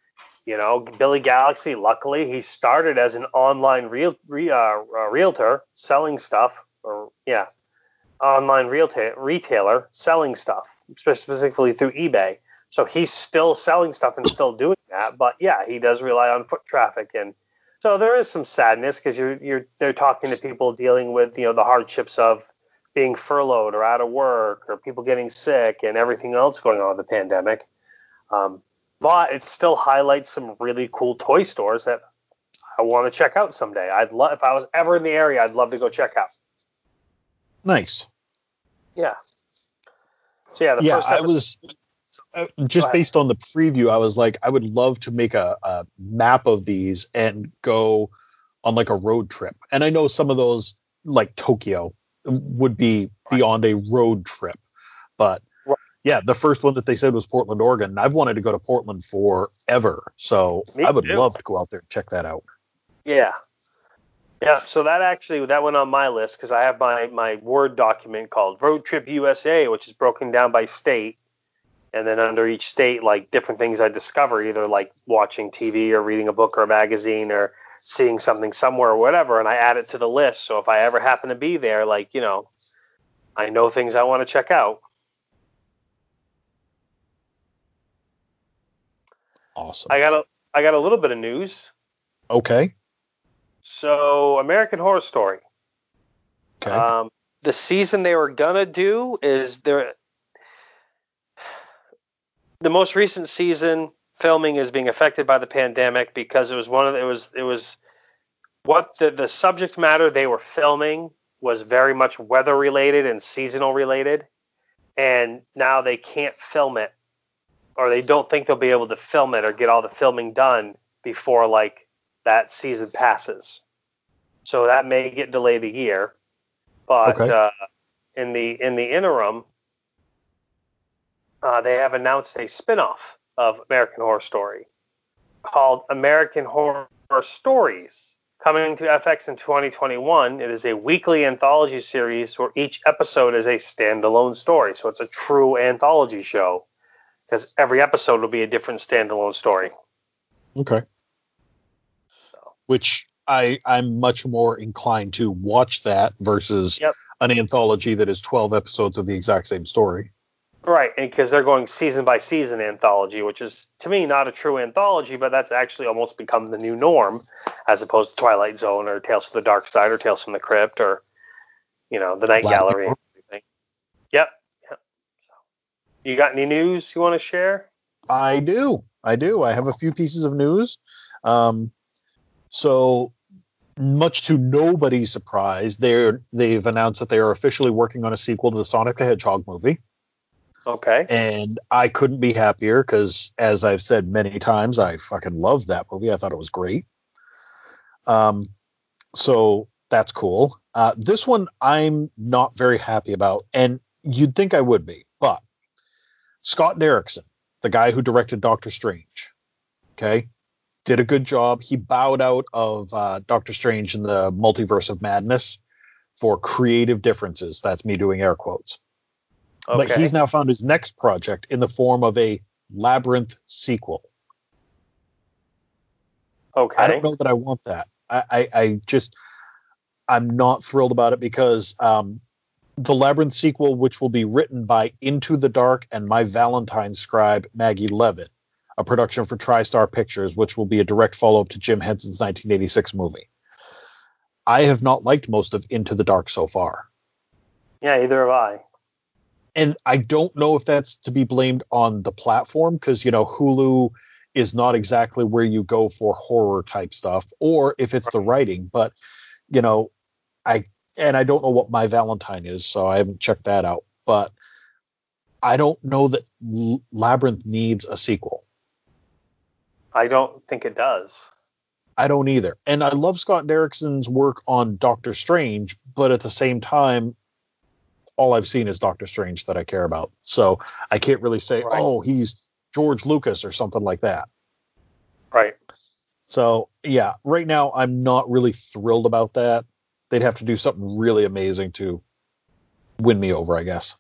Billy Galaxy, luckily, he started as an online realtor selling stuff, online retailer selling stuff, specifically through eBay. So he's still selling stuff and still doing that. But yeah, he does rely on foot traffic, and so there is some sadness because they're talking to people dealing with the hardships of being furloughed or out of work or people getting sick and everything else going on with the pandemic. But it still highlights some really cool toy stores that I want to check out someday. If I was ever in the area, I'd love to go check out. Nice. Yeah. So yeah, first episode, I was just based on the preview, I was like, I would love to make a map of these and go on like a road trip. And I know some of those, like Tokyo, would be beyond a road trip, but yeah, the first one that they said was Portland, Oregon. And I've wanted to go to Portland forever, so I would love to go out there and check that out. Yeah. Yeah, so that went on my list because I have my Word document called Road Trip USA, which is broken down by state. And then under each state, like different things I discover, either like watching TV or reading a book or a magazine or seeing something somewhere or whatever, and I add it to the list. So if I ever happen to be there, I know things I want to check out. Awesome. I got a little bit of news. Okay. So American Horror Story. Okay. The season they were gonna do is the most recent season filming is being affected by the pandemic because it was what the subject matter they were filming was very much weather related and seasonal related, and now they can't film it, or they don't think they'll be able to film it or get all the filming done before like that season passes. So that may get delayed a year, but in the interim, they have announced a spinoff of American Horror Story called American Horror Stories. Coming to FX in 2021, it is a weekly anthology series where each episode is a standalone story. So it's a true anthology show because every episode will be a different standalone story. Okay. So. Which I'm much more inclined to watch that versus an anthology that is 12 episodes of the exact same story. Right, because they're going season by season anthology, which is, to me, not a true anthology, but that's actually almost become the new norm, as opposed to Twilight Zone or Tales from the Dark Side or Tales from the Crypt or, the Night Gallery and everything. Yep. So, you got any news you want to share? I do. I have a few pieces of news. So, much to nobody's surprise, they've announced that they are officially working on a sequel to the Sonic the Hedgehog movie. Okay. And I couldn't be happier because, as I've said many times, I fucking loved that movie. I thought it was great. So that's cool. This one I'm not very happy about, and you'd think I would be, but Scott Derrickson, the guy who directed Doctor Strange, okay, did a good job. He bowed out of Doctor Strange in the Multiverse of Madness for creative differences. That's me doing air quotes. Okay. But he's now found his next project in the form of a Labyrinth sequel. Okay. I don't know that I want that. I'm not thrilled about it because the Labyrinth sequel, which will be written by Into the Dark and My Valentine scribe Maggie Levitt, a production for TriStar Pictures, which will be a direct follow-up to Jim Henson's 1986 movie. I have not liked most of Into the Dark so far. Yeah, either have I. And I don't know if that's to be blamed on the platform because, Hulu is not exactly where you go for horror type stuff, or if it's the writing. But, I don't know what My Valentine is, so I haven't checked that out. But I don't know that Labyrinth needs a sequel. I don't think it does. I don't either. And I love Scott Derrickson's work on Doctor Strange, but at the same time, all I've seen is Doctor Strange that I care about. So I can't really say, he's George Lucas or something like that. Right. So, yeah, right now I'm not really thrilled about that. They'd have to do something really amazing to win me over, I guess.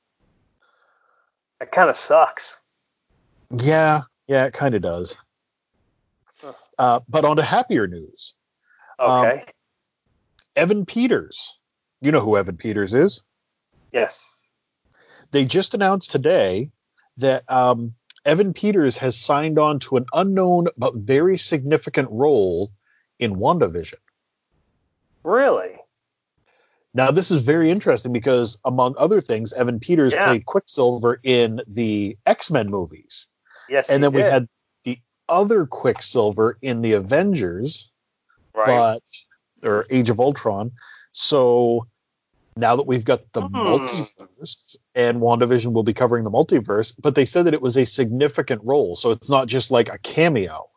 That kind of sucks. Yeah, it kind of does. But on to happier news. Okay. Evan Peters. You know who Evan Peters is? Yes. They just announced today that Evan Peters has signed on to an unknown but very significant role in WandaVision. Really? Now, this is very interesting because, among other things, Evan Peters played Quicksilver in the X-Men movies. Yes, and then did. We had the other Quicksilver in the Avengers, or Age of Ultron. So now that we've got the multiverse, and WandaVision will be covering the multiverse, but they said that it was a significant role, so it's not just like a cameo.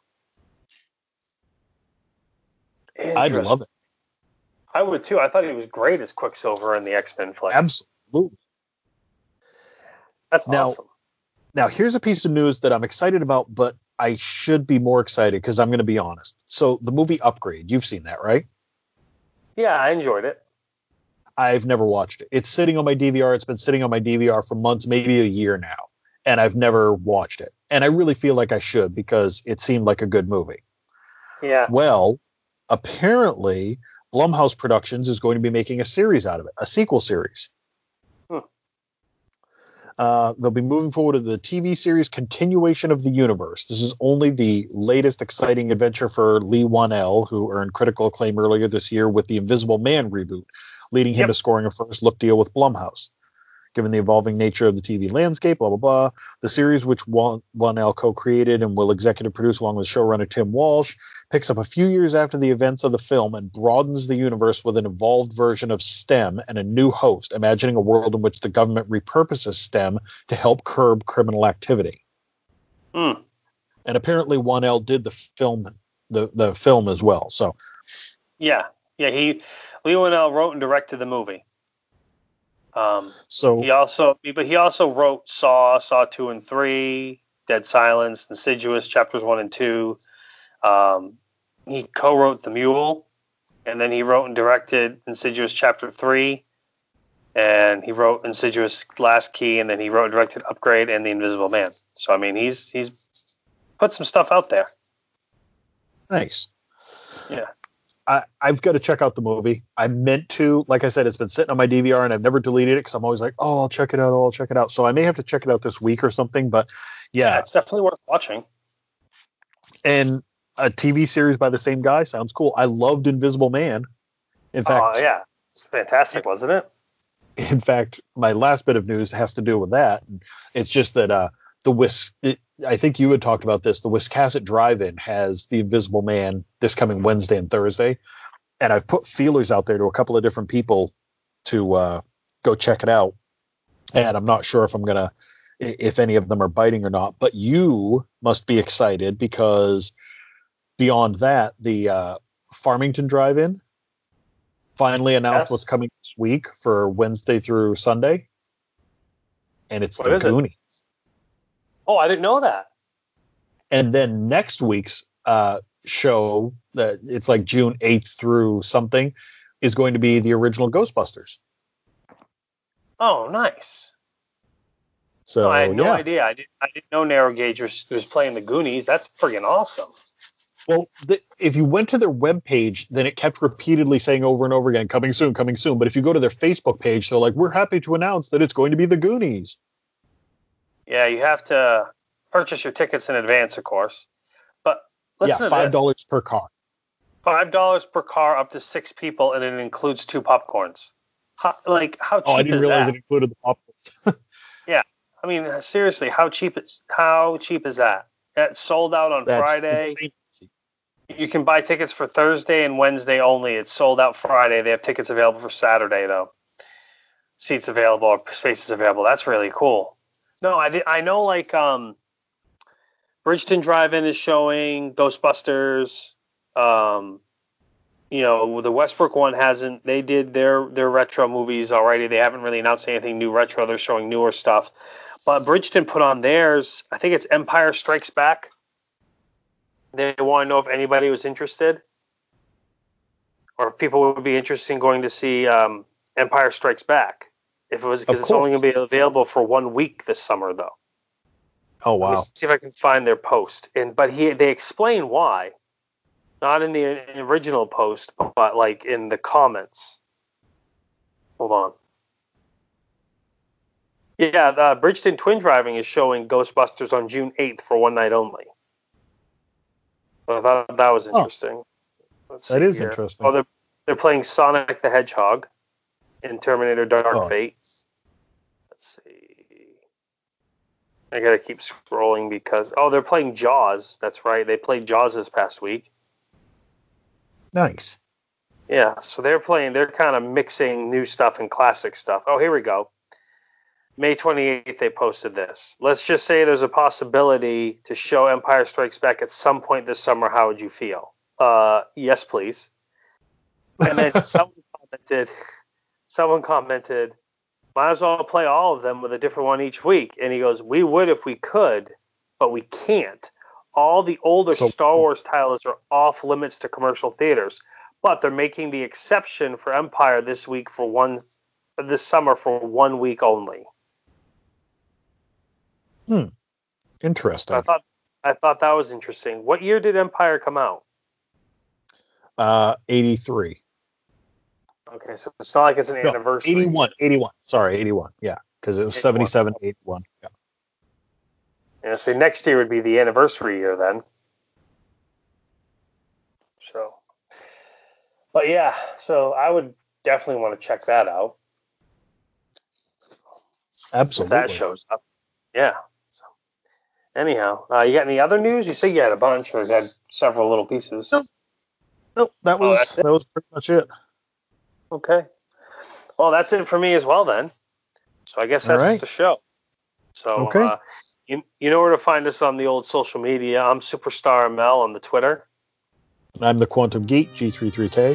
I'd love it. I would too. I thought he was great as Quicksilver in the X-Men flicks. Absolutely. That's awesome. Now, here's a piece of news that I'm excited about, but I should be more excited because I'm going to be honest. So the movie Upgrade, you've seen that, right? Yeah, I enjoyed it. I've never watched it. It's sitting on my DVR. It's been sitting on my DVR for months, maybe a year now, and I've never watched it. And I really feel like I should because it seemed like a good movie. Yeah. Well, apparently Blumhouse Productions is going to be making a series out of it, a sequel series. They'll be moving forward to the TV series Continuation of the Universe. This is only the latest exciting adventure for Leigh Whannell, who earned critical acclaim earlier this year with the Invisible Man reboot, leading him to scoring a first-look deal with Blumhouse. Given the evolving nature of the TV landscape, blah, blah, blah, the series, which Whannell co-created and will executive produce along with showrunner Tim Walsh, picks up a few years after the events of the film and broadens the universe with an evolved version of STEM and a new host, imagining a world in which the government repurposes STEM to help curb criminal activity. And apparently Whannell did the film as well. So Leigh Whannell wrote and directed the movie. He also wrote Saw 2 and 3, Dead Silence, Insidious chapters 1 and 2. He co-wrote The Mule, and then he wrote and directed Insidious chapter 3, and he wrote Insidious Last Key, and then he wrote and directed Upgrade and The Invisible Man. So I mean, he's put some stuff out there. Nice. Yeah. I've got to check out the movie. I meant to, like I said, it's been sitting on my DVR and I've never deleted it because I'm always like, oh, I'll check it out. So I may have to check it out this week or something. But yeah, it's definitely worth watching. And a TV series by the same guy sounds cool. I loved Invisible Man. In fact, yeah, it's fantastic, wasn't it? In fact, my last bit of news has to do with that. It's just that I think you had talked about this. The Wiscasset Drive-In has The Invisible Man this coming Wednesday and Thursday, and I've put feelers out there to a couple of different people to go check it out. And I'm not sure if any of them are biting or not. But you must be excited because beyond that, the Farmington Drive-In finally announced what's coming this week for Wednesday through Sunday, and it's The Goonies. Oh, I didn't know that. And then next week's show, that it's like June 8th through something, is going to be the original Ghostbusters. Oh, nice. So I had no idea. I didn't know Narrow Gauge was playing the Goonies. That's friggin' awesome. Well, if you went to their webpage, then it kept repeatedly saying over and over again, coming soon, coming soon. But if you go to their Facebook page, they're like, we're happy to announce that it's going to be the Goonies. Yeah, you have to purchase your tickets in advance, of course. But listen to this. $5 per car. $5 per car up to 6 people, and it includes 2 popcorns. How cheap is that? Oh, I didn't realize it included the popcorns. Yeah. I mean, seriously, how cheap is that? It's sold out on Friday. Insane. You can buy tickets for Thursday and Wednesday only. It's sold out Friday. They have tickets available for Saturday, though. Seats available or spaces available. That's really cool. No, I know Bridgeton Drive-In is showing Ghostbusters. The Westbrook one hasn't. They did their retro movies already. They haven't really announced anything new retro. They're showing newer stuff. But Bridgeton put on theirs. I think it's Empire Strikes Back. They want to know if anybody was interested, or if people would be interested in going to see Empire Strikes Back. If it was, because it's only going to be available for 1 week this summer, though. Oh wow! Let me see if I can find their post. They explain why, not in the original post, but like in the comments. Hold on. Yeah, the Bridgeton Twin Driving is showing Ghostbusters on June 8th for one night only. So I thought that was interesting. That is interesting. Oh, they're playing Sonic the Hedgehog in Terminator Dark Fate. Let's see. I gotta keep scrolling because they're playing Jaws. That's right. They played Jaws this past week. Nice. Yeah, so they're kind of mixing new stuff and classic stuff. Oh, here we go. May 28th, they posted this. Let's just say there's a possibility to show Empire Strikes Back at some point this summer. How would you feel? Yes, please. And then someone commented, might as well play all of them with a different one each week. And he goes, we would if we could, but we can't. All the older Star Wars titles are off limits to commercial theaters, but they're making the exception for Empire this summer for 1 week only. Interesting. I thought that was interesting. What year did Empire come out? 83. Okay, so it's not like it's an anniversary. 81. Sorry, 81. Yeah, because it was 77, 81. Yeah. Yeah, so next year would be the anniversary year then. So, but yeah, so I would definitely want to check that out. Absolutely. If that shows up. Yeah. So, anyhow, you got any other news? You said you had a bunch, or you had several little pieces. Nope. That was pretty much it. Okay. Well, that's it for me as well then. So I guess that's the show. So you know where to find us on the old social media. I'm Superstar ML on the Twitter. And I'm the Quantum Geek, G33K.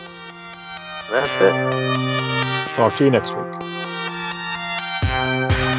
That's it. Talk to you next week.